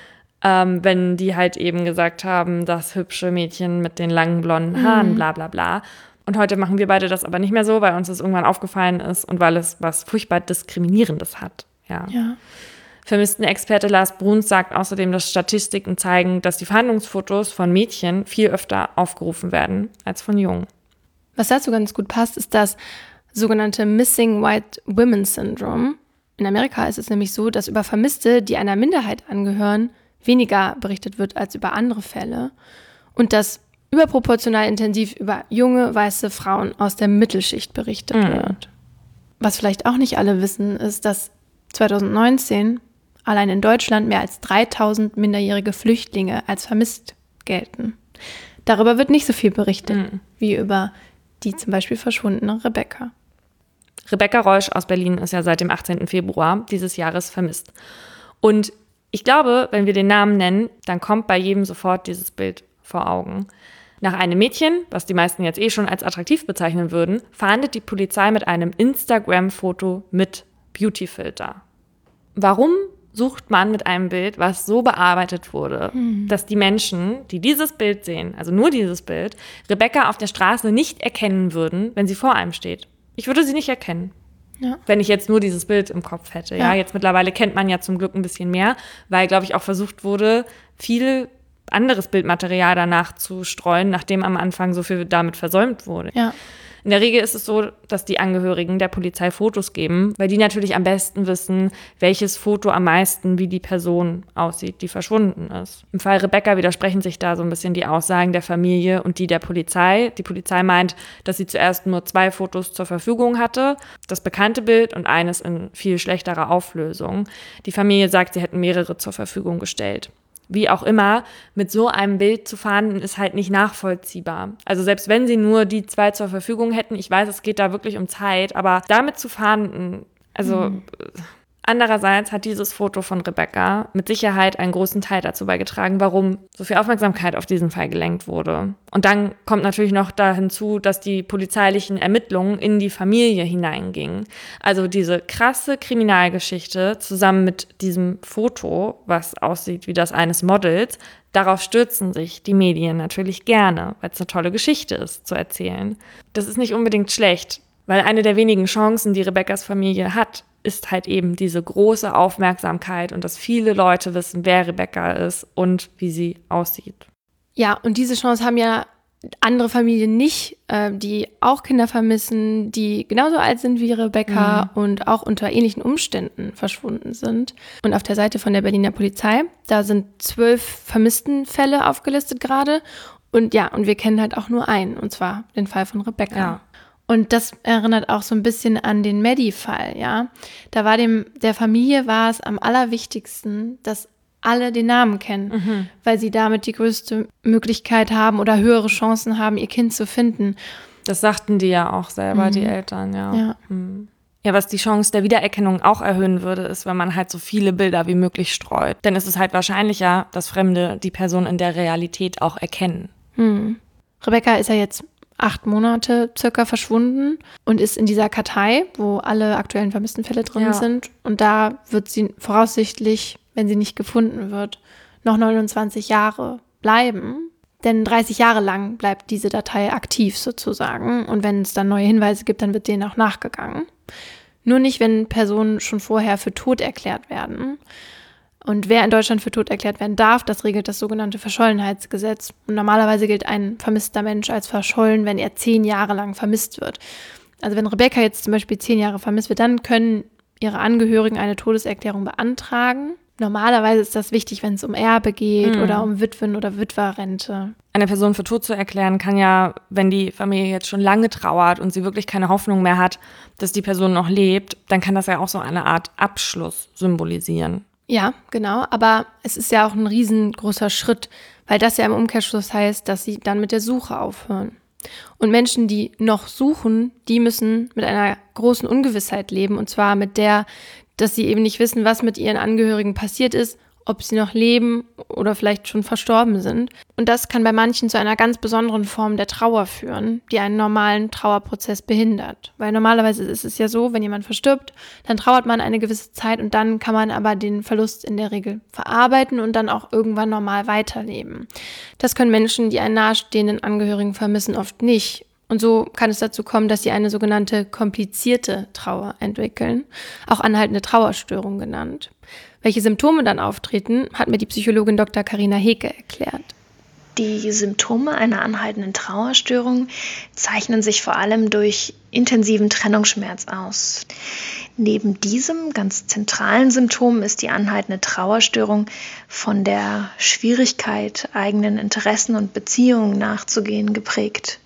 ähm, wenn die halt eben gesagt haben, das hübsche Mädchen mit den langen blonden Haaren, mhm. bla bla bla. Und heute machen wir beide das aber nicht mehr so, weil uns das irgendwann aufgefallen ist und weil es was furchtbar Diskriminierendes hat. Ja. ja. Vermisstenexperte Lars Bruns sagt außerdem, dass Statistiken zeigen, dass die Fahndungsfotos von Mädchen viel öfter aufgerufen werden als von Jungen. Was dazu ganz gut passt, ist das sogenannte Missing White Women Syndrome. In Amerika ist es nämlich so, dass über Vermisste, die einer Minderheit angehören, weniger berichtet wird als über andere Fälle. Und dass überproportional intensiv über junge, weiße Frauen aus der Mittelschicht berichtet mhm. wird. Was vielleicht auch nicht alle wissen, ist, dass zwanzig neunzehn allein in Deutschland mehr als dreitausend minderjährige Flüchtlinge als vermisst gelten. Darüber wird nicht so viel berichtet, mhm. wie über die zum Beispiel verschwundene Rebecca. Rebecca Reusch aus Berlin ist ja seit dem achtzehnten Februar dieses Jahres vermisst. Und ich glaube, wenn wir den Namen nennen, dann kommt bei jedem sofort dieses Bild vor Augen. Nach einem Mädchen, was die meisten jetzt eh schon als attraktiv bezeichnen würden, fahndet die Polizei mit einem Instagram-Foto mit Beautyfilter. Warum sucht man mit einem Bild, was so bearbeitet wurde, hm. dass die Menschen, die dieses Bild sehen, also nur dieses Bild, Rebecca auf der Straße nicht erkennen würden, wenn sie vor einem steht? Ich würde sie nicht erkennen, ja. wenn ich jetzt nur dieses Bild im Kopf hätte. Ja. Ja, jetzt mittlerweile kennt man ja zum Glück ein bisschen mehr, weil, glaube ich, auch versucht wurde, viel anderes Bildmaterial danach zu streuen, nachdem am Anfang so viel damit versäumt wurde. Ja. In der Regel ist es so, dass die Angehörigen der Polizei Fotos geben, weil die natürlich am besten wissen, welches Foto am meisten wie die Person aussieht, die verschwunden ist. Im Fall Rebecca widersprechen sich da so ein bisschen die Aussagen der Familie und die der Polizei. Die Polizei meint, dass sie zuerst nur zwei Fotos zur Verfügung hatte, das bekannte Bild und eines in viel schlechterer Auflösung. Die Familie sagt, sie hätten mehrere zur Verfügung gestellt. Wie auch immer, mit so einem Bild zu fahnden, ist halt nicht nachvollziehbar. Also selbst wenn sie nur die zwei zur Verfügung hätten, ich weiß, es geht da wirklich um Zeit, aber damit zu fahnden, also mhm. andererseits hat dieses Foto von Rebecca mit Sicherheit einen großen Teil dazu beigetragen, warum so viel Aufmerksamkeit auf diesen Fall gelenkt wurde. Und dann kommt natürlich noch da hinzu, dass die polizeilichen Ermittlungen in die Familie hineingingen. Also diese krasse Kriminalgeschichte zusammen mit diesem Foto, was aussieht wie das eines Models, Darauf stürzen sich die Medien natürlich gerne, weil es eine tolle Geschichte ist, zu erzählen. Das ist nicht unbedingt schlecht, weil eine der wenigen Chancen, die Rebekkas Familie hat, ist halt eben diese große Aufmerksamkeit und dass viele Leute wissen, wer Rebekka ist und wie sie aussieht. Ja, und diese Chance haben ja andere Familien nicht, äh, die auch Kinder vermissen, die genauso alt sind wie Rebekka mhm. und auch unter ähnlichen Umständen verschwunden sind. Und auf der Seite von der Berliner Polizei, da sind zwölf Vermisstenfälle aufgelistet gerade. Und ja, und wir kennen halt auch nur einen, und zwar den Fall von Rebekka. Ja. Und das erinnert auch so ein bisschen an den Maddie-Fall, ja. Da war dem, der Familie war es am allerwichtigsten, dass alle den Namen kennen, mhm. weil sie damit die größte Möglichkeit haben oder höhere Chancen haben, ihr Kind zu finden. Das sagten die ja auch selber, mhm. die Eltern, ja. Ja. Mhm. Ja, was die Chance der Wiedererkennung auch erhöhen würde, ist, wenn man halt so viele Bilder wie möglich streut. Denn es ist halt wahrscheinlicher, dass Fremde die Person in der Realität auch erkennen. Mhm. Rebekka ist ja jetzt acht Monate circa verschwunden und ist in dieser Kartei, wo alle aktuellen vermissten Fälle drin ja. sind. Und da wird sie voraussichtlich, wenn sie nicht gefunden wird, noch neunundzwanzig Jahre bleiben. Denn dreißig Jahre lang bleibt diese Datei aktiv sozusagen. Und wenn es dann neue Hinweise gibt, dann wird denen auch nachgegangen. Nur nicht, wenn Personen schon vorher für tot erklärt werden. Und wer in Deutschland für tot erklärt werden darf, das regelt das sogenannte Verschollenheitsgesetz. Und normalerweise gilt ein vermisster Mensch als verschollen, wenn er zehn Jahre lang vermisst wird. Also wenn Rebekka jetzt zum Beispiel zehn Jahre vermisst wird, dann können ihre Angehörigen eine Todeserklärung beantragen. Normalerweise ist das wichtig, wenn es um Erbe geht mhm. oder um Witwen- oder Witwerrente. Eine Person für tot zu erklären kann ja, wenn die Familie jetzt schon lange trauert und sie wirklich keine Hoffnung mehr hat, dass die Person noch lebt, dann kann das ja auch so eine Art Abschluss symbolisieren. Ja, genau, aber es ist ja auch ein riesengroßer Schritt, weil das ja im Umkehrschluss heißt, dass sie dann mit der Suche aufhören. Und Menschen, die noch suchen, die müssen mit einer großen Ungewissheit leben, und zwar mit der, dass sie eben nicht wissen, was mit ihren Angehörigen passiert ist, ob sie noch leben oder vielleicht schon verstorben sind. Und das kann bei manchen zu einer ganz besonderen Form der Trauer führen, die einen normalen Trauerprozess behindert. Weil normalerweise ist es ja so, wenn jemand verstirbt, dann trauert man eine gewisse Zeit und dann kann man aber den Verlust in der Regel verarbeiten und dann auch irgendwann normal weiterleben. Das können Menschen, die einen nahestehenden Angehörigen vermissen, oft nicht. Und so kann es dazu kommen, dass sie eine sogenannte komplizierte Trauer entwickeln, auch anhaltende Trauerstörung genannt. Welche Symptome dann auftreten, hat mir die Psychologin Doktor Carina Heke erklärt. Die Symptome einer anhaltenden Trauerstörung zeichnen sich vor allem durch intensiven Trennungsschmerz aus. Neben diesem ganz zentralen Symptom ist die anhaltende Trauerstörung von der Schwierigkeit, eigenen Interessen und Beziehungen nachzugehen, geprägt.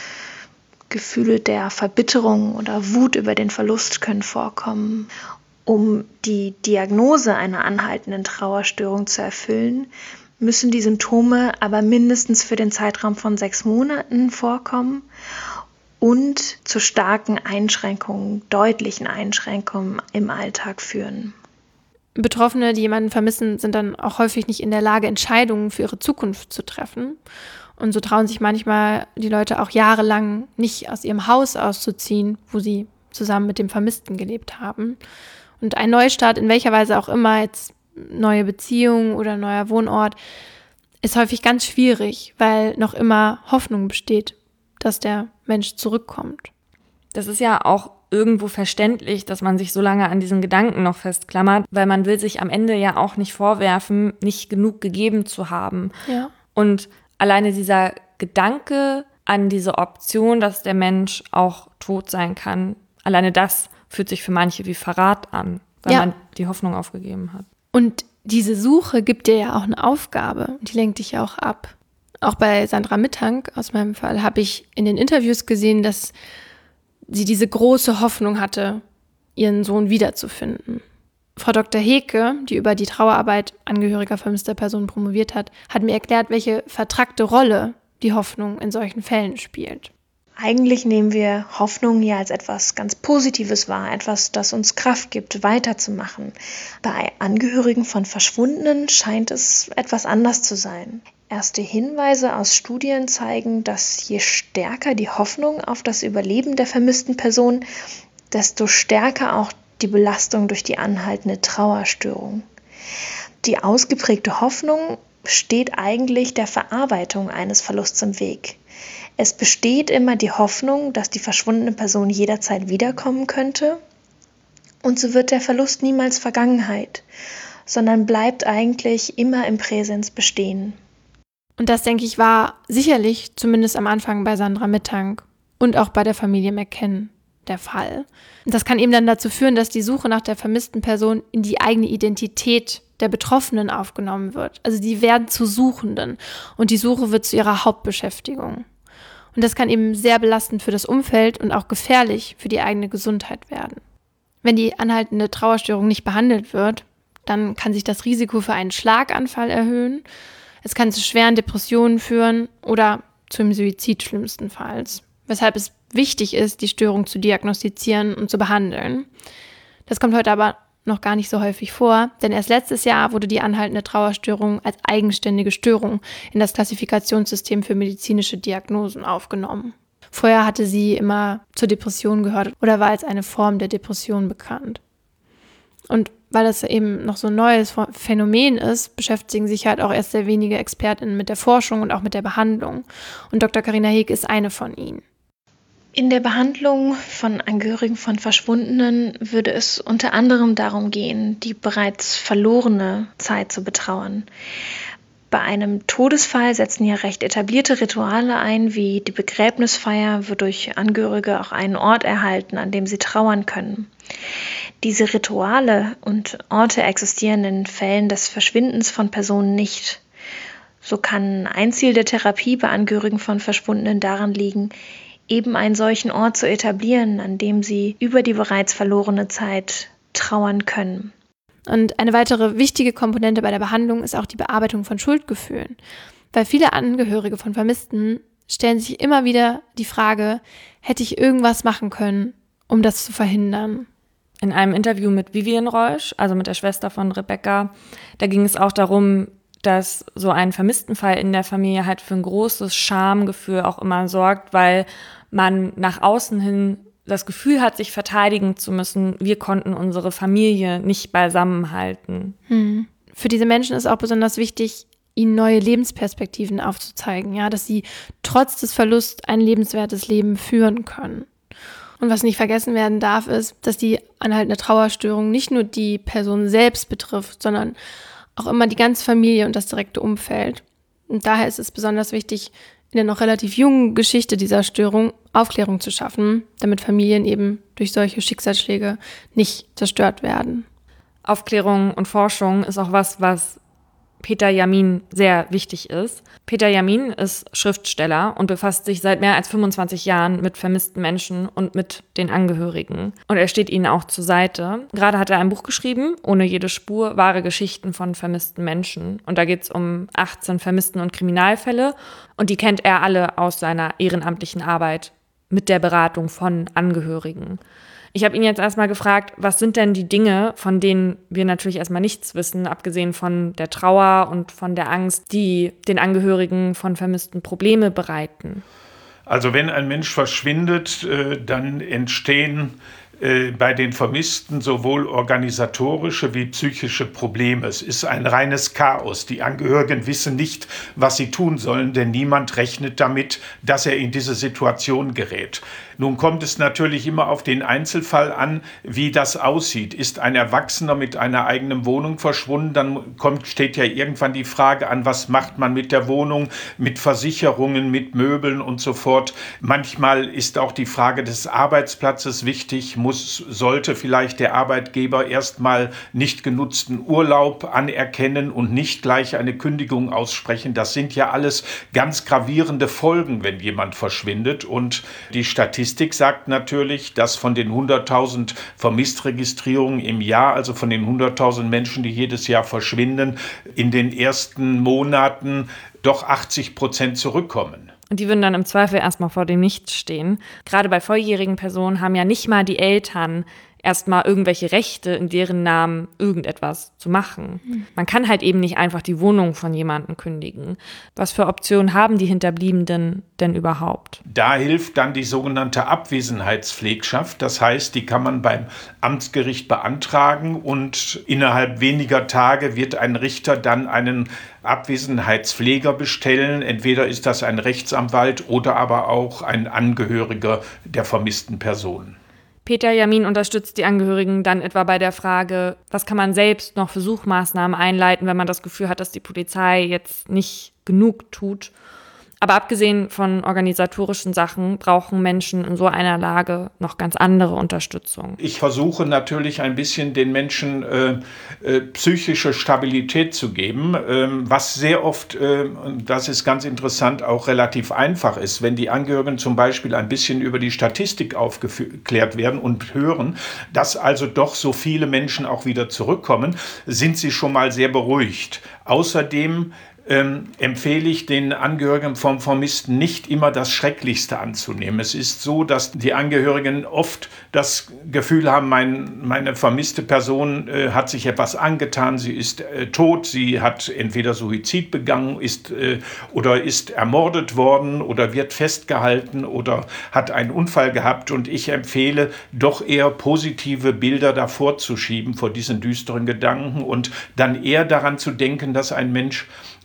Gefühle der Verbitterung oder Wut über den Verlust können vorkommen. Um die Diagnose einer anhaltenden Trauerstörung zu erfüllen, müssen die Symptome aber mindestens für den Zeitraum von sechs Monaten vorkommen und zu starken Einschränkungen, deutlichen Einschränkungen im Alltag führen. Betroffene, die jemanden vermissen, sind dann auch häufig nicht in der Lage, Entscheidungen für ihre Zukunft zu treffen. Und so trauen sich manchmal die Leute auch jahrelang nicht aus ihrem Haus auszuziehen, wo sie zusammen mit dem Vermissten gelebt haben. Und ein Neustart, in welcher Weise auch immer, jetzt neue Beziehung oder neuer Wohnort, ist häufig ganz schwierig, weil noch immer Hoffnung besteht, dass der Mensch zurückkommt. Das ist ja auch irgendwo verständlich, dass man sich so lange an diesen Gedanken noch festklammert, weil man will sich am Ende ja auch nicht vorwerfen, nicht genug gegeben zu haben. Ja. Und alleine dieser Gedanke an diese Option, dass der Mensch auch tot sein kann, alleine das fühlt sich für manche wie Verrat an, weil ja. man die Hoffnung aufgegeben hat. Und diese Suche gibt dir ja auch eine Aufgabe, die lenkt dich ja auch ab. Auch bei Sandra Mittank aus meinem Fall habe ich in den Interviews gesehen, dass sie diese große Hoffnung hatte, ihren Sohn wiederzufinden. Frau Doktor Heke, die über die Trauerarbeit angehöriger vermisster Personen promoviert hat, hat mir erklärt, welche vertrackte Rolle die Hoffnung in solchen Fällen spielt. Eigentlich nehmen wir Hoffnung ja als etwas ganz Positives wahr, etwas, das uns Kraft gibt, weiterzumachen. Bei Angehörigen von Verschwundenen scheint es etwas anders zu sein. Erste Hinweise aus Studien zeigen, dass je stärker die Hoffnung auf das Überleben der vermissten Person, desto stärker auch die Belastung durch die anhaltende Trauerstörung. Die ausgeprägte Hoffnung steht eigentlich der Verarbeitung eines Verlusts im Weg. Es besteht immer die Hoffnung, dass die verschwundene Person jederzeit wiederkommen könnte. Und so wird der Verlust niemals Vergangenheit, sondern bleibt eigentlich immer im Präsens bestehen. Und das, denke ich, war sicherlich, zumindest am Anfang bei Sandra Mittank und auch bei der Familie McCann der Fall. Und das kann eben dann dazu führen, dass die Suche nach der vermissten Person in die eigene Identität der Betroffenen aufgenommen wird. Also die werden zu Suchenden und die Suche wird zu ihrer Hauptbeschäftigung. Und das kann eben sehr belastend für das Umfeld und auch gefährlich für die eigene Gesundheit werden. Wenn die anhaltende Trauerstörung nicht behandelt wird, dann kann sich das Risiko für einen Schlaganfall erhöhen. Es kann zu schweren Depressionen führen oder zum Suizid schlimmstenfalls. Weshalb es wichtig ist, die Störung zu diagnostizieren und zu behandeln. Das kommt heute aber noch gar nicht so häufig vor, denn erst letztes Jahr wurde die anhaltende Trauerstörung als eigenständige Störung in das Klassifikationssystem für medizinische Diagnosen aufgenommen. Vorher hatte sie immer zur Depression gehört oder war als eine Form der Depression bekannt. Und weil das eben noch so ein neues Phänomen ist, beschäftigen sich halt auch erst sehr wenige ExpertInnen mit der Forschung und auch mit der Behandlung. Und Doktor Carina Heeg ist eine von ihnen. In der Behandlung von Angehörigen von Verschwundenen würde es unter anderem darum gehen, die bereits verlorene Zeit zu betrauern. Bei einem Todesfall setzen ja recht etablierte Rituale ein, wie die Begräbnisfeier, wodurch Angehörige auch einen Ort erhalten, an dem sie trauern können. Diese Rituale und Orte existieren in Fällen des Verschwindens von Personen nicht. So kann ein Ziel der Therapie bei Angehörigen von Verschwundenen daran liegen, eben einen solchen Ort zu etablieren, an dem sie über die bereits verlorene Zeit trauern können. Und eine weitere wichtige Komponente bei der Behandlung ist auch die Bearbeitung von Schuldgefühlen. Weil viele Angehörige von Vermissten stellen sich immer wieder die Frage, hätte ich irgendwas machen können, um das zu verhindern? In einem Interview mit Vivian Reusch, also mit der Schwester von Rebecca, da ging es auch darum, dass so ein Vermisstenfall in der Familie halt für ein großes Schamgefühl auch immer sorgt, weil man nach außen hin das Gefühl hat, sich verteidigen zu müssen, wir konnten unsere Familie nicht beisammenhalten. Hm. Für diese Menschen ist auch besonders wichtig, ihnen neue Lebensperspektiven aufzuzeigen, ja, dass sie trotz des Verlusts ein lebenswertes Leben führen können. Und was nicht vergessen werden darf, ist, dass die anhaltende Trauerstörung nicht nur die Person selbst betrifft, sondern auch immer die ganze Familie und das direkte Umfeld. Und daher ist es besonders wichtig, in der noch relativ jungen Geschichte dieser Störung Aufklärung zu schaffen, damit Familien eben durch solche Schicksalsschläge nicht zerstört werden. Aufklärung und Forschung ist auch was, was Peter Yamin sehr wichtig ist. Peter Yamin ist Schriftsteller und befasst sich seit mehr als fünfundzwanzig Jahren mit vermissten Menschen und mit den Angehörigen. Und er steht ihnen auch zur Seite. Gerade hat er ein Buch geschrieben, Ohne jede Spur, wahre Geschichten von vermissten Menschen. Und da geht es um achtzehn Vermissten- und Kriminalfälle. Und die kennt er alle aus seiner ehrenamtlichen Arbeit mit der Beratung von Angehörigen. Ich habe ihn jetzt erstmal gefragt, was sind denn die Dinge, von denen wir natürlich erstmal nichts wissen, abgesehen von der Trauer und von der Angst, die den Angehörigen von Vermissten Probleme bereiten? Also wenn ein Mensch verschwindet, dann entstehen bei den Vermissten sowohl organisatorische wie psychische Probleme. Es ist ein reines Chaos. Die Angehörigen wissen nicht, was sie tun sollen, denn niemand rechnet damit, dass er in diese Situation gerät. Nun kommt es natürlich immer auf den Einzelfall an, wie das aussieht. Ist ein Erwachsener mit einer eigenen Wohnung verschwunden, dann kommt, steht ja irgendwann die Frage an, was macht man mit der Wohnung, mit Versicherungen, mit Möbeln und so fort. Manchmal ist auch die Frage des Arbeitsplatzes wichtig. Muss, sollte vielleicht der Arbeitgeber erstmal nicht genutzten Urlaub anerkennen und nicht gleich eine Kündigung aussprechen. Das sind ja alles ganz gravierende Folgen, wenn jemand verschwindet. Und die Statistik sagt natürlich, dass von den hunderttausend Vermisstregistrierungen im Jahr, also von den hunderttausend Menschen, die jedes Jahr verschwinden, in den ersten Monaten doch achtzig Prozent zurückkommen. Und die würden dann im Zweifel erstmal vor dem Nichts stehen. Gerade bei volljährigen Personen haben ja nicht mal die Eltern erstmal irgendwelche Rechte, in deren Namen irgendetwas zu machen. Mhm. Man kann halt eben nicht einfach die Wohnung von jemandem kündigen. Was für Optionen haben die Hinterbliebenen denn überhaupt? Da hilft dann die sogenannte Abwesenheitspflegschaft. Das heißt, die kann man beim Amtsgericht beantragen und innerhalb weniger Tage wird ein Richter dann einen Abwesenheitspfleger bestellen. Entweder ist das ein Rechtsanwalt oder aber auch ein Angehöriger der vermissten Person. Peter Yamin unterstützt die Angehörigen dann etwa bei der Frage, was kann man selbst noch für Suchmaßnahmen einleiten, wenn man das Gefühl hat, dass die Polizei jetzt nicht genug tut. Aber abgesehen von organisatorischen Sachen brauchen Menschen in so einer Lage noch ganz andere Unterstützung. Ich versuche natürlich ein bisschen den Menschen äh, äh, psychische Stabilität zu geben, äh, was sehr oft, äh, das ist ganz interessant, auch relativ einfach ist. Wenn die Angehörigen zum Beispiel ein bisschen über die Statistik aufgeklärt werden und hören, dass also doch so viele Menschen auch wieder zurückkommen, sind sie schon mal sehr beruhigt. Außerdem Ähm, empfehle ich den Angehörigen vom Vermissten nicht immer das Schrecklichste anzunehmen. Es ist so, dass die Angehörigen oft das Gefühl haben, mein, meine vermisste Person äh, hat sich etwas angetan, sie ist äh, tot, sie hat entweder Suizid begangen ist, äh, oder ist ermordet worden oder wird festgehalten oder hat einen Unfall gehabt. Und ich empfehle, doch eher positive Bilder davor zu schieben, vor diesen düsteren Gedanken und dann eher daran zu denken, dass ein Mensch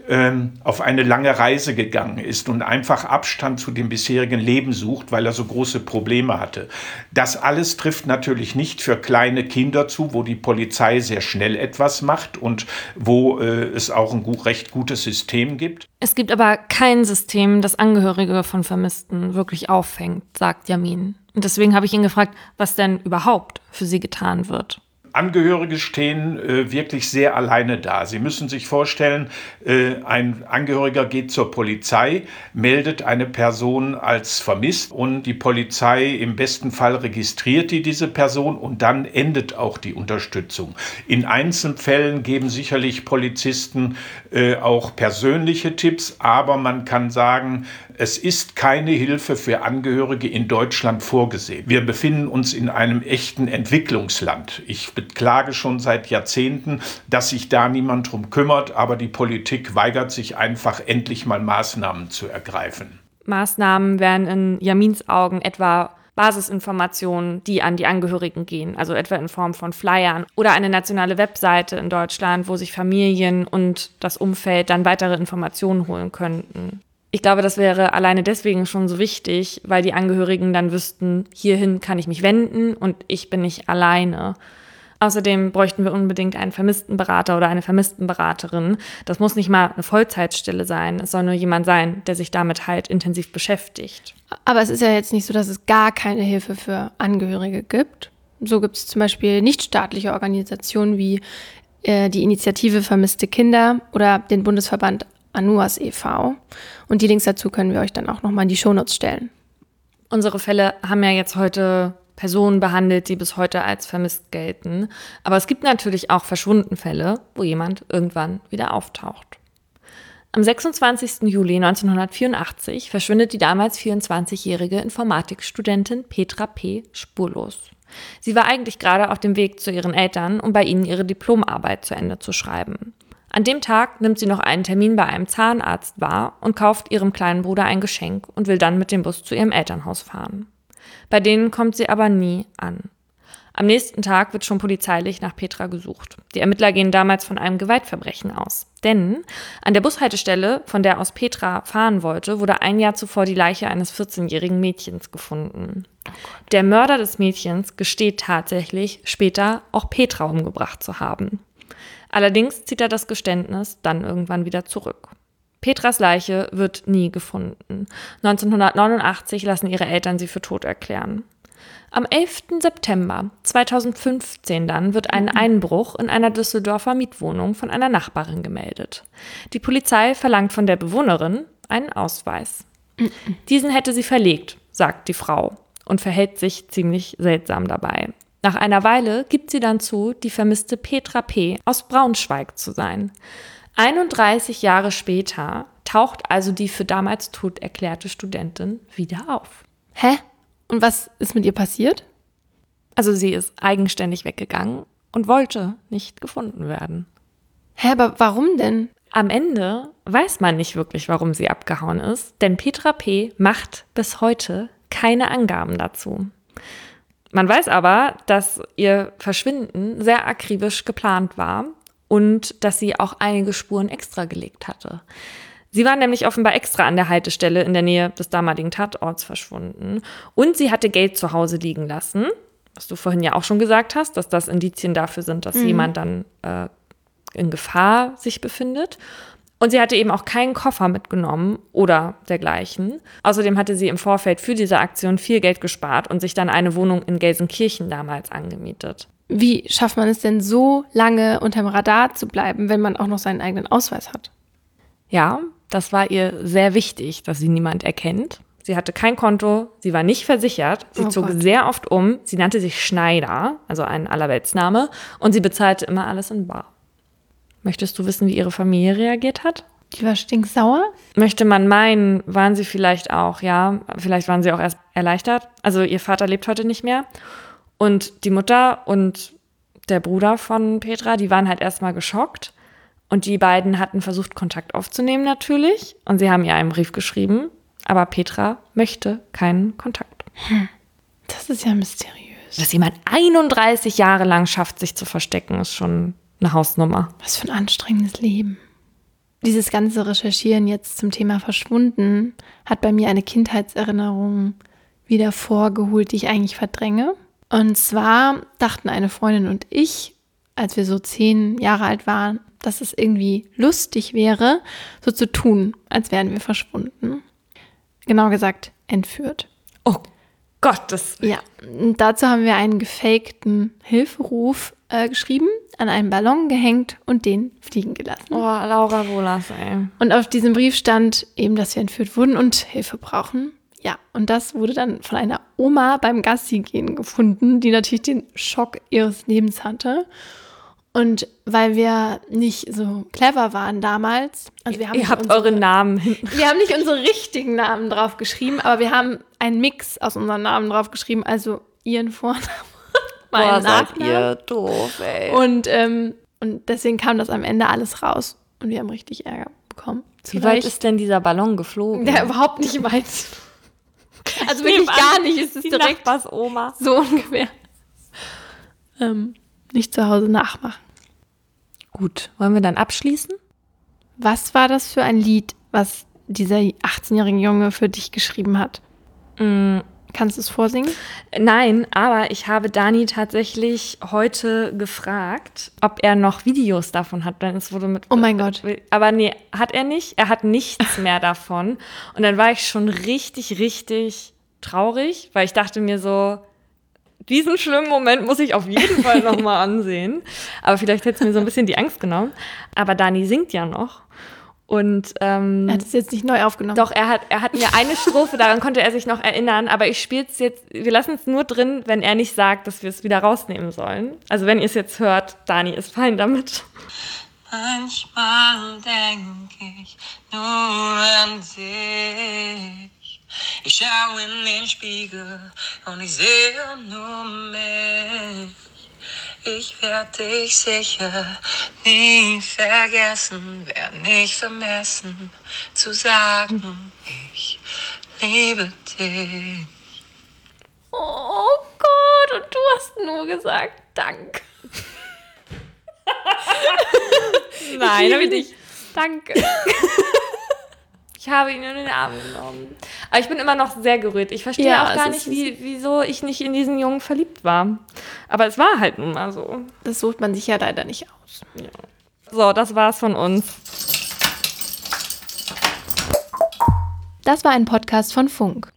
auf eine lange Reise gegangen ist und einfach Abstand zu dem bisherigen Leben sucht, weil er so große Probleme hatte. Das alles trifft natürlich nicht für kleine Kinder zu, wo die Polizei sehr schnell etwas macht und wo äh, es auch ein gut, recht gutes System gibt. Es gibt aber kein System, das Angehörige von Vermissten wirklich auffängt, sagt Yamin. Und deswegen habe ich ihn gefragt, was denn überhaupt für sie getan wird. Angehörige stehen äh, wirklich sehr alleine da. Sie müssen sich vorstellen, äh, ein Angehöriger geht zur Polizei, meldet eine Person als vermisst und die Polizei im besten Fall registriert die diese Person und dann endet auch die Unterstützung. In Einzelfällen geben sicherlich Polizisten äh, auch persönliche Tipps, aber man kann sagen, es ist keine Hilfe für Angehörige in Deutschland vorgesehen. Wir befinden uns in einem echten Entwicklungsland. Ich beklage schon seit Jahrzehnten, dass sich da niemand drum kümmert, aber die Politik weigert sich einfach, endlich mal Maßnahmen zu ergreifen. Maßnahmen wären in Yamins Augen etwa Basisinformationen, die an die Angehörigen gehen, also etwa in Form von Flyern oder eine nationale Webseite in Deutschland, wo sich Familien und das Umfeld dann weitere Informationen holen könnten. Ich glaube, das wäre alleine deswegen schon so wichtig, weil die Angehörigen dann wüssten, hierhin kann ich mich wenden und ich bin nicht alleine. Außerdem bräuchten wir unbedingt einen Vermisstenberater oder eine Vermisstenberaterin. Das muss nicht mal eine Vollzeitstelle sein. Es soll nur jemand sein, der sich damit halt intensiv beschäftigt. Aber es ist ja jetzt nicht so, dass es gar keine Hilfe für Angehörige gibt. So gibt es zum Beispiel nichtstaatliche Organisationen wie äh, die Initiative Vermisste Kinder oder den Bundesverband Anuas e V Und die Links dazu können wir euch dann auch nochmal in die Shownotes stellen. Unsere Fälle haben ja jetzt heute Personen behandelt, die bis heute als vermisst gelten. Aber es gibt natürlich auch Verschwundenfälle, wo jemand irgendwann wieder auftaucht. Am sechsundzwanzigsten Juli neunzehnhundertvierundachtzig verschwindet die damals vierundzwanzigjährige Informatikstudentin Petra P. spurlos. Sie war eigentlich gerade auf dem Weg zu ihren Eltern, um bei ihnen ihre Diplomarbeit zu Ende zu schreiben. An dem Tag nimmt sie noch einen Termin bei einem Zahnarzt wahr und kauft ihrem kleinen Bruder ein Geschenk und will dann mit dem Bus zu ihrem Elternhaus fahren. Bei denen kommt sie aber nie an. Am nächsten Tag wird schon polizeilich nach Petra gesucht. Die Ermittler gehen damals von einem Gewaltverbrechen aus. Denn an der Bushaltestelle, von der aus Petra fahren wollte, wurde ein Jahr zuvor die Leiche eines vierzehnjährigen Mädchens gefunden. Der Mörder des Mädchens gesteht tatsächlich, später auch Petra umgebracht zu haben. Allerdings zieht er das Geständnis dann irgendwann wieder zurück. Petras Leiche wird nie gefunden. neunzehnhundertneunundachtzig lassen ihre Eltern sie für tot erklären. Am elften September zweitausendfünfzehn dann wird ein Einbruch in einer Düsseldorfer Mietwohnung von einer Nachbarin gemeldet. Die Polizei verlangt von der Bewohnerin einen Ausweis. Diesen hätte sie verlegt, sagt die Frau, und verhält sich ziemlich seltsam dabei. Nach einer Weile gibt sie dann zu, die vermisste Petra P. aus Braunschweig zu sein. einunddreißig Jahre später taucht also die für damals tot erklärte Studentin wieder auf. Hä? Und was ist mit ihr passiert? Also sie ist eigenständig weggegangen und wollte nicht gefunden werden. Hä, aber warum denn? Am Ende weiß man nicht wirklich, warum sie abgehauen ist, denn Petra P. macht bis heute keine Angaben dazu. Man weiß aber, dass ihr Verschwinden sehr akribisch geplant war und dass sie auch einige Spuren extra gelegt hatte. Sie war nämlich offenbar extra an der Haltestelle in der Nähe des damaligen Tatorts verschwunden und sie hatte Geld zu Hause liegen lassen, was du vorhin ja auch schon gesagt hast, dass das Indizien dafür sind, dass mhm. jemand dann äh, in Gefahr sich befindet. Und sie hatte eben auch keinen Koffer mitgenommen oder dergleichen. Außerdem hatte sie im Vorfeld für diese Aktion viel Geld gespart und sich dann eine Wohnung in Gelsenkirchen damals angemietet. Wie schafft man es denn so lange unterm Radar zu bleiben, wenn man auch noch seinen eigenen Ausweis hat? Ja, das war ihr sehr wichtig, dass sie niemand erkennt. Sie hatte kein Konto, sie war nicht versichert, sie oh zog Gott. sehr oft um, sie nannte sich Schneider, also ein Allerweltsname, und sie bezahlte immer alles in bar. Möchtest du wissen, wie ihre Familie reagiert hat? Die war stinksauer? Möchte man meinen, waren sie vielleicht auch, ja. Vielleicht waren sie auch erst erleichtert. Also ihr Vater lebt heute nicht mehr. Und die Mutter und der Bruder von Petra, die waren halt erstmal geschockt. Und die beiden hatten versucht, Kontakt aufzunehmen natürlich. Und sie haben ihr einen Brief geschrieben. Aber Petra möchte keinen Kontakt. Hm. Das ist ja mysteriös. Dass jemand einunddreißig Jahre lang schafft, sich zu verstecken, ist schon eine Hausnummer. Was für ein anstrengendes Leben. Dieses ganze Recherchieren jetzt zum Thema Verschwunden hat bei mir eine Kindheitserinnerung wieder vorgeholt, die ich eigentlich verdränge. Und zwar dachten eine Freundin und ich, als wir so zehn Jahre alt waren, dass es irgendwie lustig wäre, so zu tun, als wären wir verschwunden. Genau gesagt, entführt. Oh Gott, das... Ja, und dazu haben wir einen gefakten Hilferuf äh, geschrieben, an einen Ballon gehängt und den fliegen gelassen. Oh, Laura Wohlers, ey. Und auf diesem Brief stand eben, dass wir entführt wurden und Hilfe brauchen. Ja, und das wurde dann von einer Oma beim Gassi-Gehen gefunden, die natürlich den Schock ihres Lebens hatte. Und weil wir nicht so clever waren damals, also wir haben Ihr habt unsere, eure Namen hinten. Wir haben nicht unsere richtigen Namen drauf geschrieben, aber wir haben einen Mix aus unseren Namen drauf geschrieben, also ihren Vornamen, meinen Boah, seid Nachnamen. ihr doof, ey. Und, ähm, und deswegen kam das am Ende alles raus und wir haben richtig Ärger bekommen. Wie weit ist denn dieser Ballon geflogen? Der überhaupt nicht weit. Also wirklich gar nicht, ist es die direkt Nachbarsoma. so ungefähr. Ähm, nicht zu Hause nachmachen. Gut, wollen wir dann abschließen? Was war das für ein Lied, was dieser achtzehnjährige Junge für dich geschrieben hat? Mm. Kannst du es vorsingen? Nein, aber ich habe Dani tatsächlich heute gefragt, ob er noch Videos davon hat. Denn es wurde mit. Oh mein Gott. Aber nee, hat er nicht. Er hat nichts mehr davon. Und dann war ich schon richtig, richtig traurig, weil ich dachte mir so, diesen schlimmen Moment muss ich auf jeden Fall nochmal ansehen. Aber vielleicht hätte es mir so ein bisschen die Angst genommen. Aber Dani singt ja noch. Und, ähm, er hat es jetzt nicht neu aufgenommen. Doch, er hat, er hat mir eine Strophe, daran konnte er sich noch erinnern, aber ich spiele es jetzt, wir lassen es nur drin, wenn er nicht sagt, dass wir es wieder rausnehmen sollen. Also wenn ihr es jetzt hört, Dani ist fein damit. Manchmal denke ich nur an dich. Ich schaue in den Spiegel und ich sehe nur mich. Ich werde dich sicher nie vergessen, werde nicht vermessen zu sagen, ich liebe dich. Oh Gott, und du hast nur gesagt, Dank. Nein, ich hab liebe ich dich. nicht. Danke. Ich habe ihn in den Arm genommen. Aber ich bin immer noch sehr gerührt. Ich verstehe Ja, auch gar es nicht, ist- wie, wieso ich nicht in diesen Jungen verliebt war. Aber es war halt nun mal so. Das sucht man sich ja leider nicht aus. So, das war's von uns. Das war ein Podcast von Funk.